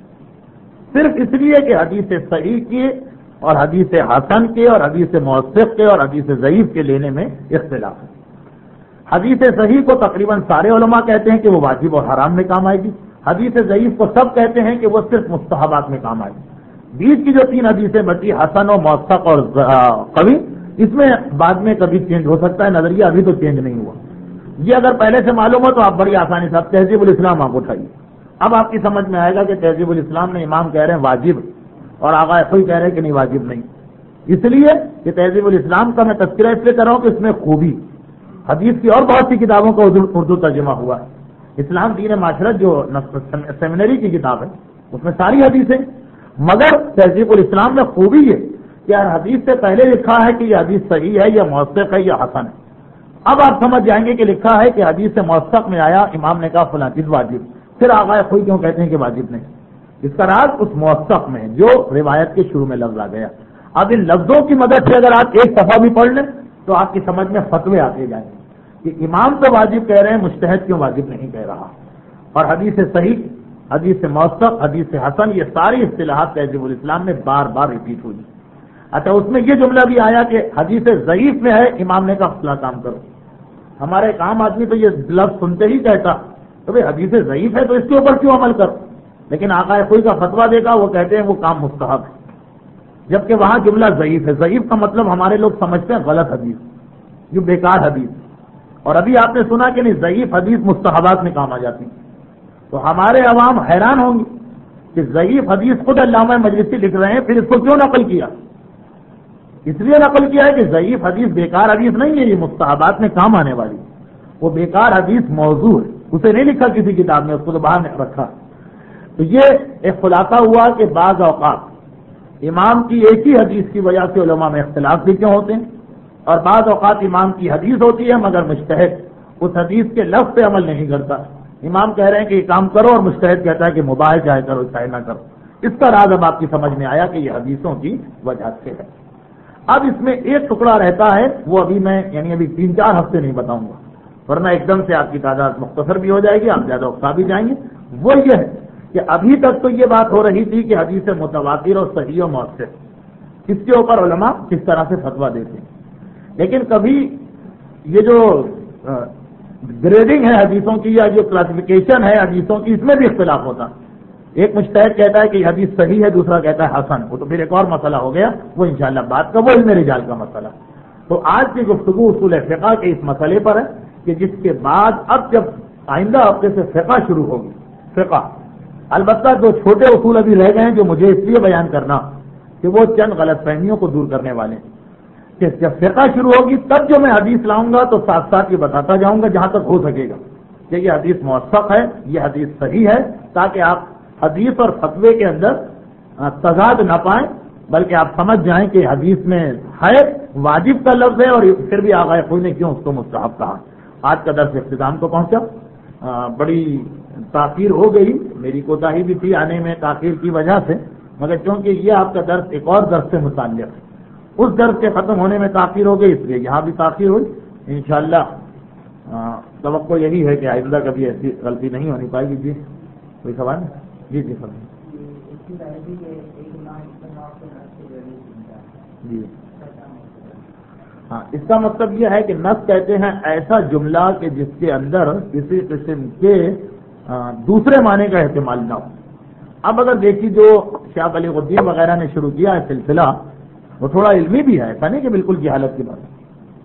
صرف اس لیے کہ حدیث صحیح کی اور حدیث حسن کے اور حدیث موثق کے اور حدیث ضعیف کے لینے میں اختلاف ہے. حدیث صحیح کو تقریباً سارے علماء کہتے ہیں کہ وہ واجب اور حرام میں کام آئے گی. حدیث ضعیف کو سب کہتے ہیں کہ وہ صرف مستحبات میں کام آئے گی. بیچ کی جو 3 حدیثیں بچی, حسن و موثق اور قوی, اس میں بعد میں کبھی چینج ہو سکتا ہے, نظریہ ابھی تو چینج نہیں ہوا. یہ اگر پہلے سے معلوم ہو تو آپ بڑی آسانی سے آپ تہذیب الاسلام آپ اٹھائیے, اب آپ کی سمجھ میں آئے گا کہ تہذیب الاسلام میں امام کہہ رہے ہیں واجب اور آغا کوئی کہہ رہے ہیں کہ نہیں واجب نہیں. اس لیے کہ تہذیب الاسلام کا میں تذکرہ اس لیے کر رہا ہوں کہ اس میں خوبی حدیث کی اور بہت سی کتابوں کا اردو ترجمہ ہوا ہے. اسلام دین معاشرت جو سیمینری کی کتاب ہے اس میں ساری حدیثیں, مگر تہذیب الاسلام میں خوبی ہے کہ ہر حدیث سے پہلے لکھا ہے کہ یہ حدیث صحیح ہے یا موثق ہے یا حسن ہے. اب آپ سمجھ جائیں گے کہ لکھا ہے کہ حدیث سے موثق میں آیا, امام نے کہا فلاں چیز واجب, پھر آغا کوئی کیوں کہتے ہیں کہ واجب نہیں. اس کا راز اس موثق میں جو روایت کے شروع میں لفظ آ گیا. اب ان لفظوں کی مدد سے اگر آپ ایک صفحہ بھی پڑھ لیں تو آپ کی سمجھ میں فتوے آتے جائیں گے کہ امام تو واجب کہہ رہے ہیں, مجتہد کیوں واجب نہیں کہہ رہا. اور حدیث صحیح, حدیث موثق, حدیث حسن, یہ ساری اصطلاحات تہذیب الاسلام میں بار بار ریپیٹ ہوئی. اچھا اس میں یہ جملہ بھی آیا کہ حدیث ضعیف میں ہے, امام نے کہا فلاں کام کرو. ہمارا ایک عام آدمی تو یہ لفظ سنتے ہی کہتا تو بھائی حدیث ضعیف ہے تو اس کے اوپر کیوں عمل کرو, لیکن آقا کوئی کا فتویٰ دیکھا وہ کہتے ہیں وہ کام مستحب ہے, جبکہ وہاں جملہ ضعیف ہے. ضعیف کا مطلب ہمارے لوگ سمجھتے ہیں غلط حدیث, جو بیکار حدیث. اور ابھی آپ نے سنا کہ نہیں ضعیف حدیث مستحبات میں کام آ جاتی, تو ہمارے عوام حیران ہوں گے کہ ضعیف حدیث خود علامہ مجلسی لکھ رہے ہیں, پھر اس کو کیوں نقل کیا؟ اس لیے نقل کیا ہے کہ ضعیف حدیث بیکار حدیث نہیں ہے, یہ مستحبات میں کام آنے والی. وہ بیکار حدیث موضوع ہے, اسے نہیں لکھا کسی کتاب میں, اس کو تو باہر رکھا. تو یہ ایک خلاصہ ہوا کہ بعض اوقات امام کی ایک ہی حدیث کی وجہ سے علماء میں اختلاف بھی کیوں ہوتے ہیں, اور بعض اوقات امام کی حدیث ہوتی ہے مگر مجتہد اس حدیث کے لفظ پہ عمل نہیں کرتا. امام کہہ رہے ہیں کہ یہ کام کرو اور مجتہد کہتا ہے کہ مباح چاہے کرو چاہے نہ کرو. اس کا راز اب آپ کی سمجھ میں آیا کہ یہ حدیثوں کی وجہ سے ہے. اب اس میں ایک ٹکڑا رہتا ہے, وہ ابھی میں ابھی 3-4 ہفتے نہیں بتاؤں گا, ورنہ ایک دم سے آپ کی تعداد مختصر بھی ہو جائے گی, آپ زیادہ اکتا بھی جائیں گے. وہ یہ ہے کہ ابھی تک تو یہ بات ہو رہی تھی کہ حدیث متواتر اور صحیح و موثق اس کے اوپر علماء کس طرح سے فتویٰ دیتے ہیں. لیکن کبھی یہ جو گریڈنگ ہے حدیثوں کی یا جو کلاسیفیکیشن ہے حدیثوں کی, اس میں بھی اختلاف ہوتا. ایک مجتہد کہتا ہے کہ یہ حدیث صحیح ہے, دوسرا کہتا ہے حسن. وہ تو پھر ایک اور مسئلہ ہو گیا, وہ انشاءاللہ بات کا, وہ علم رجال کا مسئلہ. تو آج کی گفتگو اصول فقہ کے اس مسئلے پر ہے کہ جس کے بعد اب جب آئندہ ہفتے سے فقہ شروع ہوگی, فقہ البتہ جو چھوٹے اصول ابھی رہ گئے ہیں جو مجھے اس لیے بیان کرنا کہ وہ چند غلط فہمیوں کو دور کرنے والے ہیں. کہ جب فقہ شروع ہوگی تب جو میں حدیث لاؤں گا تو ساتھ ساتھ یہ بتاتا جاؤں گا جہاں تک ہو سکے گا کہ یہ حدیث موثق ہے، یہ حدیث صحیح ہے، تاکہ آپ حدیث اور فتوے کے اندر تضاد نہ پائیں، بلکہ آپ سمجھ جائیں کہ حدیث میں ہے واجب کا لفظ ہے اور پھر بھی آغائے خوئی نے کیوں اس کو مستحب کہا۔ آج کا درس اختتام کو پہنچا، بڑی تاخیر ہو گئی، میری کوتاہی بھی تھی آنے میں تاخیر کی وجہ سے، مگر چونکہ یہ آپ کا درس ایک اور درس سے متعلق ہے، اس درس کے ختم ہونے میں تاخیر ہو گئی، اس لیے یہاں بھی تاخیر ہوئی۔ انشاءاللہ توقع یہی ہے کہ آئندہ کبھی ایسی غلطی نہیں ہونی پائے گی۔ جی کوئی سوال؟ جی جی سر جی ہاں، اس کا مطلب یہ ہے کہ نص کہتے ہیں ایسا جملہ کہ جس کے اندر کسی قسم کے دوسرے معنی کا احتمال نہ ہو۔ اب اگر دیکھیے جو شاہ ولی الدین وغیرہ نے شروع کیا ہے سلسلہ، وہ تھوڑا علمی بھی ہے، ایسا نہیں کہ بالکل کی حالت کی بات ہے۔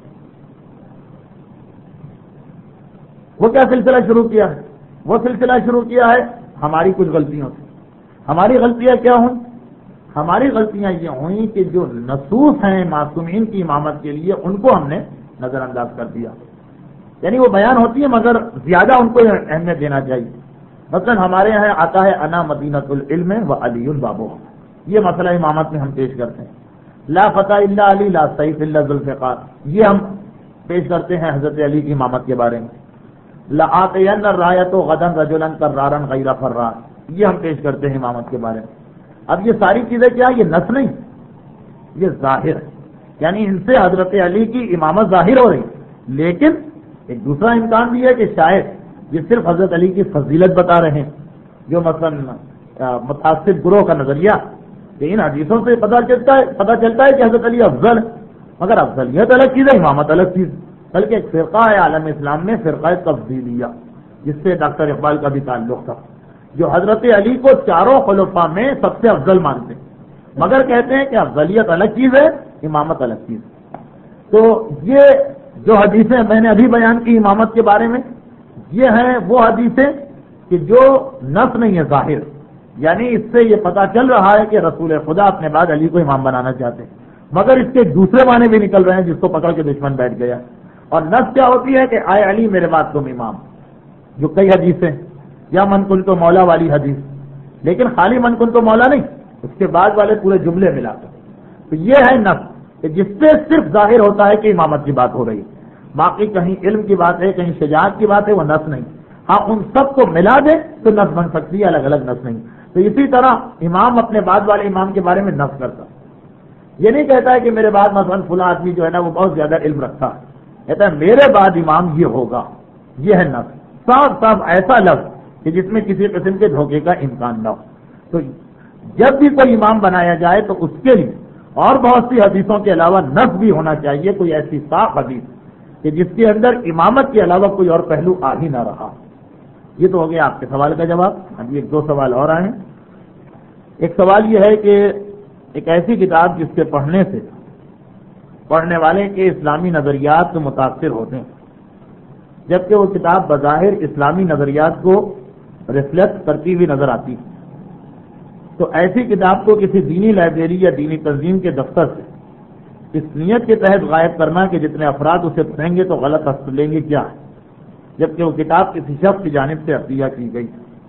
وہ کیا سلسلہ شروع کیا ہے؟ وہ سلسلہ شروع کیا ہے ہماری کچھ غلطیوں سے۔ ہماری غلطیاں کیا ہوئیں؟ ہماری غلطیاں یہ ہوئیں کہ جو نصوص ہیں معصومین کی امامت کے لیے ان کو ہم نے نظر انداز کر دیا، یعنی وہ بیان ہوتی ہے مگر زیادہ ان کو اہمیت دینا چاہیے۔ مثلا ہمارے یہاں آتا ہے انا مدینۃ العلم و علی بابو، یہ مسئلہ امامت میں ہم پیش کرتے ہیں۔ لا فتح الا علی لا سیف الا ذوالفقار، یہ ہم پیش کرتے ہیں حضرت علی کی امامت کے بارے میں۔ لآتین الرایۃ غدا رجلا کرارا غیر فرار، یہ ہم پیش کرتے ہیں امامت کے بارے میں۔ اب یہ ساری چیزیں کیا؟ یہ نص نہیں، یہ ظاہر ہے، یعنی ان سے حضرت علی کی امامت ظاہر ہو رہی، لیکن ایک دوسرا امکان بھی ہے کہ شاید یہ صرف حضرت علی کی فضیلت بتا رہے ہیں، جو مثلا متعصب گروہ کا نظریہ کہ ان حدیثوں سے پتہ چلتا ہے کہ حضرت علی افضل ہے، مگر افضلیت الگ چیز ہے، امامت الگ چیز، بلکہ ایک فرقہ ہے عالم اسلام میں، فرقہ تفضیلیہ، جس سے ڈاکٹر اقبال کا بھی تعلق تھا، جو حضرت علی کو چاروں خلفاء میں سب سے افضل مانتے ہیں، مگر کہتے ہیں کہ افضلیت الگ چیز ہے، امامت الگ چیز ہے۔ تو یہ جو حدیثیں میں نے ابھی بیان کی امامت کے بارے میں، یہ ہیں وہ حدیثیں کہ جو نص نہیں ہے، ظاہر، یعنی اس سے یہ پتہ چل رہا ہے کہ رسول خدا اپنے بعد علی کو امام بنانا چاہتے ہیں، مگر اس کے دوسرے معنی بھی نکل رہے ہیں جس کو پکڑ کے دشمن بیٹھ گیا۔ اور نص کیا ہوتی ہے کہ آئے علی میرے بعد تم امام، جو کئی حدیثیں، یا من کن تو مولا والی حدیث، لیکن خالی من کن تو مولا نہیں، اس کے بعد والے پورے جملے ملا کر، تو یہ ہے نص کہ جس سے صرف ظاہر ہوتا ہے کہ امامت کی بات ہو رہی ہے، باقی کہیں علم کی بات ہے، کہیں شجاعت کی بات ہے، وہ نص نہیں۔ ہاں ان سب کو ملا دے تو نص بن سکتی ہے، الگ الگ نص نہیں۔ تو اسی طرح امام اپنے بعد والے امام کے بارے میں نص کرتا، یہ نہیں کہتا ہے کہ میرے بعد مثلا فلاں آدمی جو ہے نا وہ بہت زیادہ علم رکھتا ہے، کہتا ہے میرے بعد امام یہ ہوگا، یہ ہے نص، صاف صاف ایسا لفظ کہ جس میں کسی قسم کے دھوکے کا امکان نہ ہو۔ تو جب بھی کوئی امام بنایا جائے تو اس کے لیے اور بہت سی حدیثوں کے علاوہ نص بھی ہونا چاہیے، کوئی ایسی صاف حدیث کہ جس کے اندر امامت کے علاوہ کوئی اور پہلو آ ہی نہ رہا۔ یہ تو ہو گیا آپ کے سوال کا جواب۔ ابھی ایک دو سوال اور آئے ہیں۔ ایک سوال یہ ہے کہ ایک ایسی کتاب جس کے پڑھنے سے پڑھنے والے کے اسلامی نظریات متاثر ہوتے ہیں، جبکہ وہ کتاب بظاہر اسلامی نظریات کو ریفلیکٹ کرتی ہوئی نظر آتی ہے، تو ایسی کتاب کو کسی دینی لائبریری یا دینی تنظیم کے دفتر سے اس نیت کے تحت غائب کرنا کہ جتنے افراد اسے پڑھیں گے تو غلط حق لیں گے، کیا ہے؟ جبکہ وہ کتاب کسی شخص کی جانب سے عطیہ کی گئی۔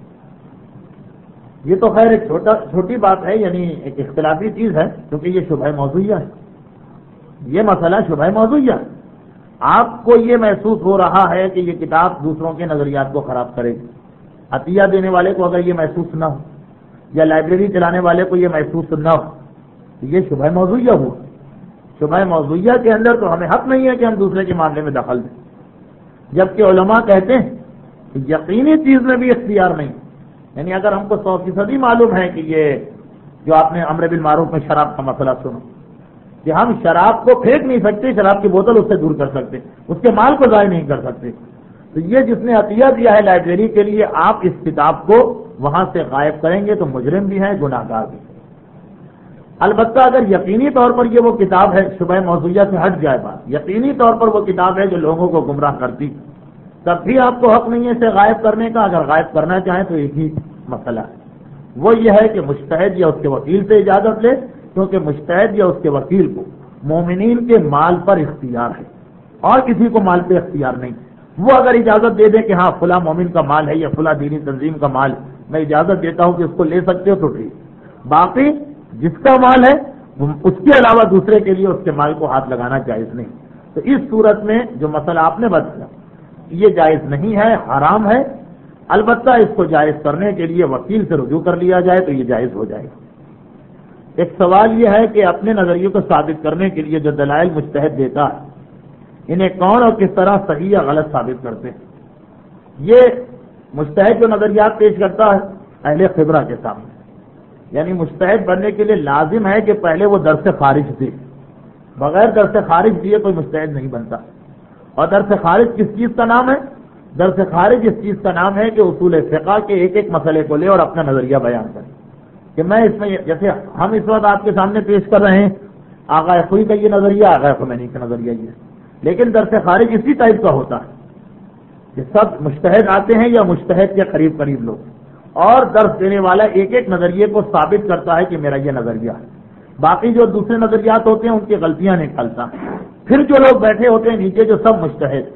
یہ تو خیر ایک چھوٹی بات ہے، یعنی ایک اختلافی چیز ہے، کیونکہ یہ شبہ موضوعیہ ہے، یہ مسئلہ شبہ موضوعیہ ہے۔ آپ کو یہ محسوس ہو رہا ہے کہ یہ کتاب دوسروں کے نظریات کو خراب کرے گی، عطیہ دینے والے کو اگر یہ محسوس نہ ہو، یا لائبریری چلانے والے کو یہ محسوس نہ ہو، تو یہ شبہ موضوعیہ ہوا۔ شبہ موضوعیہ کے اندر تو ہمیں حق نہیں ہے کہ ہم دوسرے کے معاملے میں دخل دیں، جبکہ علماء کہتے ہیں کہ یقینی چیز میں بھی اختیار نہیں، یعنی اگر ہم کو 100% معلوم ہے کہ یہ جو آپ نے امر بالمعروف میں شراب کا مسئلہ سنا کہ ہم شراب کو پھینک نہیں سکتے، شراب کی بوتل اس سے دور کر سکتے، اس کے مال کو ضائع نہیں کر سکتے، تو یہ جس نے عطیہ دیا ہے لائبریری کے لیے، آپ اس کتاب کو وہاں سے غائب کریں گے تو مجرم بھی ہے، گناہ گار بھی ہے۔ البتہ اگر یقینی طور پر یہ وہ کتاب ہے، شبہ موضوعیہ سے ہٹ جائے بات، یقینی طور پر وہ کتاب ہے جو لوگوں کو گمراہ کرتی، تب بھی آپ کو حق نہیں ہے اسے غائب کرنے کا۔ اگر غائب کرنا چاہیں تو ایک ہی مسئلہ ہے، وہ یہ ہے کہ مجتہد یا اس کے وکیل سے اجازت لے، کیونکہ مجتہد یا اس کے وکیل کو مومنین کے مال پر اختیار ہے اور کسی کو مال پہ اختیار نہیں. وہ اگر اجازت دے دے کہ ہاں فلاں مومن کا مال ہے یا فلاں دینی تنظیم کا مال ہے، میں اجازت دیتا ہوں کہ اس کو لے سکتے ہو تو ٹھیک، باقی جس کا مال ہے اس کے علاوہ دوسرے کے لیے اس کے مال کو ہاتھ لگانا جائز نہیں. تو اس صورت میں جو مسئلہ آپ نے بتایا یہ جائز نہیں ہے، حرام ہے. البتہ اس کو جائز کرنے کے لیے وکیل سے رجوع کر لیا جائے تو یہ جائز ہو جائے گا. ایک سوال یہ ہے کہ اپنے نظریے کو ثابت کرنے کے لیے جو دلائل مجتہد دیتا ہے انہیں کون اور کس طرح صحیح یا غلط ثابت کرتے ہیں. یہ مجتہد جو نظریات پیش کرتا ہے اہل خبرہ کے سامنے، یعنی مجتہد بننے کے لیے لازم ہے کہ پہلے وہ درس خارج دے. بغیر درس خارج دیے کوئی مجتہد نہیں بنتا. اور درس خارج کس چیز کا نام ہے؟ درس خارج اس چیز کا نام ہے کہ اصول فقہ کے ایک ایک مسئلے کو لے اور اپنا نظریہ بیان کرے. کہ میں اس میں جیسے ہم اس وقت آپ کے سامنے پیش کر رہے ہیں آغا خوئی کا یہ نظریہ، آغا خمینی کا نظریہ یہ، لیکن درس خارج اسی ٹائپ کا ہوتا ہے کہ سب مجتہد آتے ہیں یا مجتہد کے قریب قریب لوگ، اور درس دینے والا ایک ایک نظریے کو ثابت کرتا ہے کہ میرا یہ نظریہ ہے. باقی جو دوسرے نظریات ہوتے ہیں ان کی غلطیاں نکالتا. پھر جو لوگ بیٹھے ہوتے ہیں نیچے جو سب مجتہد،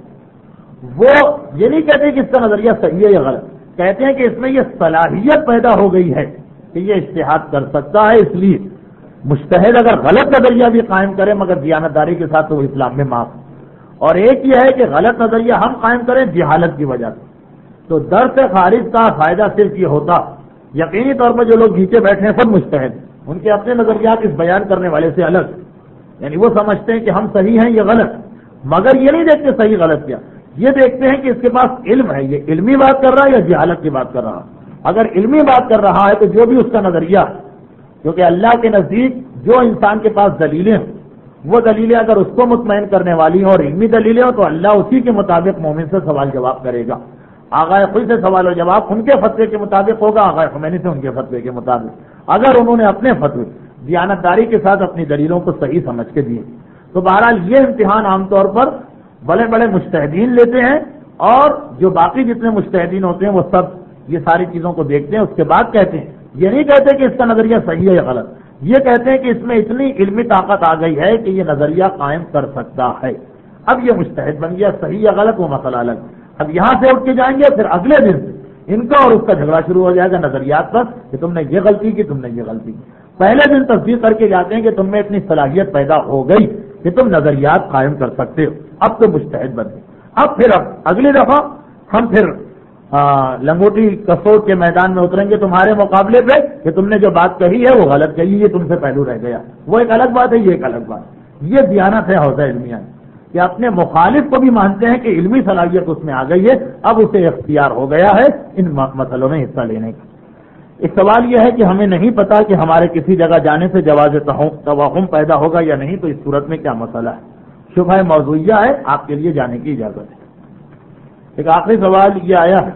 وہ یہ نہیں کہتے کہ اس کا نظریہ صحیح ہے یا غلط، کہتے ہیں کہ اس میں یہ صلاحیت پیدا ہو گئی ہے کہ یہ اجتہاد کر سکتا ہے. اس لیے مجتہد اگر غلط نظریہ بھی قائم کرے مگر دیانتداری کے ساتھ تو وہ اسلام میں معاف. اور ایک یہ ہے کہ غلط نظریہ ہم قائم کریں جہالت کی وجہ سے. تو درس خارج کا فائدہ صرف یہ ہوتا، یقینی طور پر جو لوگ نیچے بیٹھے ہیں سب مجتہد، ان کے اپنے نظریات اس بیان کرنے والے سے الگ، یعنی وہ سمجھتے ہیں کہ ہم صحیح ہیں یہ غلط، مگر یہ نہیں دیکھتے صحیح غلط کیا، یہ دیکھتے ہیں کہ اس کے پاس علم ہے، یہ علمی بات کر رہا ہے یا جہالت کی بات کر رہا. اگر علمی بات کر رہا ہے تو جو بھی اس کا نظریہ، کیونکہ اللہ کے نزدیک جو انسان کے پاس دلیلیں ہیں وہ دلیلیں اگر اس کو مطمئن کرنے والی ہوں اور علمی دلیلیں ہوں تو اللہ اسی کے مطابق مومن سے سوال جواب کرے گا. آغا خود سے سوال و جواب ان کے فتوے کے مطابق ہوگا، آغا خمینی سے ان کے فتوے کے مطابق، اگر انہوں نے اپنے فتوے دیانتداری کے ساتھ اپنی دلیلوں کو صحیح سمجھ کے دیے. تو بہرحال یہ امتحان عام طور پر بڑے بڑے مجتہدین لیتے ہیں، اور جو باقی جتنے مجتہدین ہوتے ہیں وہ سب یہ ساری چیزوں کو دیکھتے ہیں، اس کے بعد کہتے ہیں. یہ نہیں کہتے کہ اس کا نظریہ صحیح ہے یا غلط، یہ کہتے ہیں کہ اس میں اتنی علمی طاقت آ گئی ہے کہ یہ نظریہ قائم کر سکتا ہے. اب یہ مجتہد بن گیا، صحیح یا غلط وہ مسئلہ الگ. اب یہاں سے اٹھ کے جائیں گے پھر اگلے دن سے ان کا اور اس کا جھگڑا شروع ہو جائے گا نظریات پر کہ تم نے یہ غلطی کی، تم نے یہ غلطی کی. پہلے دن تصدیق کر کے جاتے ہیں کہ تم میں اتنی صلاحیت پیدا ہو گئی کہ تم نظریات قائم کر سکتے ہو، اب تو مجتہد بن گئے. اب اگلی دفعہ ہم پھر لنگوٹی کسوٹ کے میدان میں اتریں گے تمہارے مقابلے پہ کہ تم نے جو بات کہی ہے وہ غلط کہی، یہ تم سے پہلو رہ گیا. وہ ایک الگ بات ہے، یہ ایک الگ بات. یہ دیانت ہے حوزہ علمیہ کہ اپنے مخالف کو بھی مانتے ہیں کہ علمی صلاحیت اس میں آ گئی ہے، اب اسے اختیار ہو گیا ہے ان مسئلوں میں حصہ لینے کا. ایک سوال یہ ہے کہ ہمیں نہیں پتا کہ ہمارے کسی جگہ جانے سے جواز توہم پیدا ہوگا یا نہیں، تو اس صورت میں کیا مسئلہ ہے؟ شبہ موضوعیہ ہے، آپ کے لیے جانے کی اجازت ہے. ایک آخری سوال یہ آیا ہے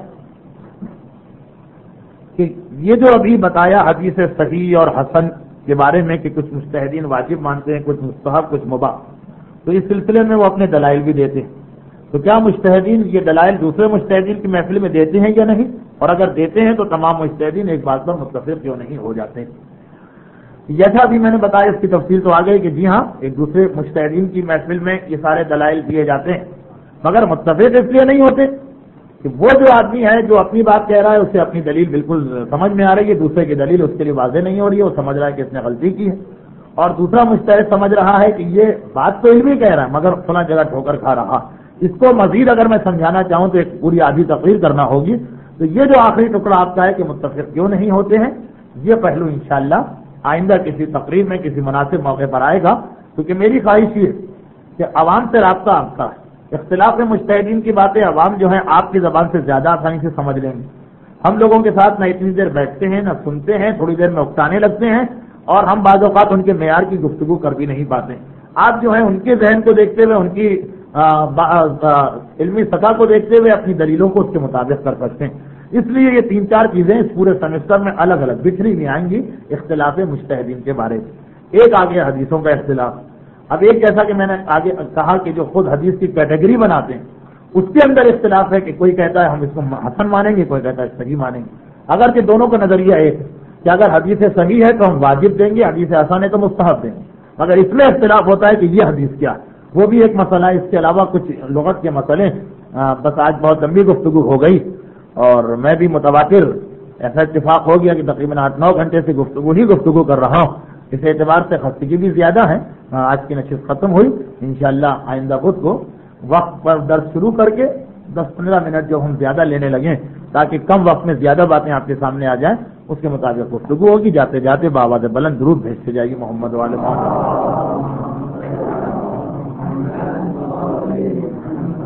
کہ یہ جو ابھی بتایا حدیث صحیح اور حسن کے بارے میں کہ کچھ مجتہدین واجب مانتے ہیں، کچھ مستحب، کچھ مباح، تو اس سلسلے میں وہ اپنے دلائل بھی دیتے ہیں. تو کیا مجتہدین یہ دلائل دوسرے مجتہدین کی محفل میں دیتے ہیں یا نہیں؟ اور اگر دیتے ہیں تو تمام مجتہدین ایک بات پر متفق کیوں نہیں ہو جاتے ہیں؟ جیسا بھی میں نے بتایا اس کی تفصیل تو آ گئی کہ جی ہاں ایک دوسرے مجتہدین کی محفل میں یہ سارے دلائل دیے جاتے ہیں، مگر متفق اس لیے نہیں ہوتے کہ وہ جو آدمی ہے جو اپنی بات کہہ رہا ہے اسے اپنی دلیل بالکل سمجھ میں آ رہی ہے، دوسرے کی دلیل اس کے لیے واضح نہیں ہو رہی ہے، وہ سمجھ رہا ہے کہ اس نے غلطی کی ہے، اور دوسرا مجتہد سمجھ رہا ہے کہ یہ بات تو علمی کہہ رہا ہے مگر فلاں جگہ ٹھوکر کھا رہا. اس کو مزید اگر میں سمجھانا چاہوں تو ایک پوری آدھی تقریر کرنا ہوگی. تو یہ جو آخری ٹکڑا آپ کا ہے کہ متفق کیوں نہیں ہوتے ہیں، یہ پہلو انشاءاللہ آئندہ کسی تقریر میں کسی مناسب موقع پر آئے گا، کیونکہ میری خواہش یہ کہ عوام سے رابطہ آپ کا ہے. اختلاف مجتہدین کی باتیں عوام جو ہیں آپ کی زبان سے زیادہ آسانی سے سمجھ لیں گے. ہم لوگوں کے ساتھ نہ اتنی دیر بیٹھتے ہیں، نہ سنتے ہیں، تھوڑی دیر میں اکتانے لگتے ہیں، اور ہم بعض اوقات ان کے معیار کی گفتگو کر بھی نہیں پاتے. آپ جو ہیں ان کے ذہن کو دیکھتے ہوئے، ان کی علمی سطح کو دیکھتے ہوئے اپنی دلیلوں کو اس کے مطابق کر سکتے ہیں. اس لیے یہ 3-4 چیزیں اس پورے سیمسٹر میں الگ الگ بکھری ہوئی آئیں گی اختلاف مجتہدین کے بارے میں. ایک آگے حدیثوں کا اختلاف. اب ایک جیسا کہ میں نے آگے کہا کہ جو خود حدیث کی کیٹیگری بناتے ہیں اس کے اندر اختلاف ہے کہ کوئی کہتا ہے ہم اس کو حسن مانیں گے، کوئی کہتا ہے صحیح مانیں گے. اگرچہ دونوں کا نظریہ ایک ہے کہ اگر حدیث صحیح ہے تو ہم واجب دیں گے، حدیث حسن ہے تو مستحب دیں گے. مگر اس میں اختلاف ہوتا ہے کہ یہ حدیث کیا، وہ بھی ایک مسئلہ ہے۔ اس کے علاوہ کچھ لغت کے مسئلے، بس آج بہت لمبی گفتگو ہو گئی اور میں بھی متواتر ایسا اتفاق ہو گیا کہ تقریباً 8-9 گھنٹے سے گفتگو کر رہا ہوں۔ اس اعتبار سے خستگی بھی زیادہ ہے۔ آج کی نشست ختم ہوئی، انشاءاللہ آئندہ خود کو وقت پر درس شروع کر کے 10-15 منٹ جو ہم زیادہ لینے لگیں تاکہ کم وقت میں زیادہ باتیں آپ کے سامنے آ جائیں، اس کے مطابق گفتگو ہوگی۔ جاتے جاتے بآواز بلند درود بھیجتے جائے گی محمد والے محمد۔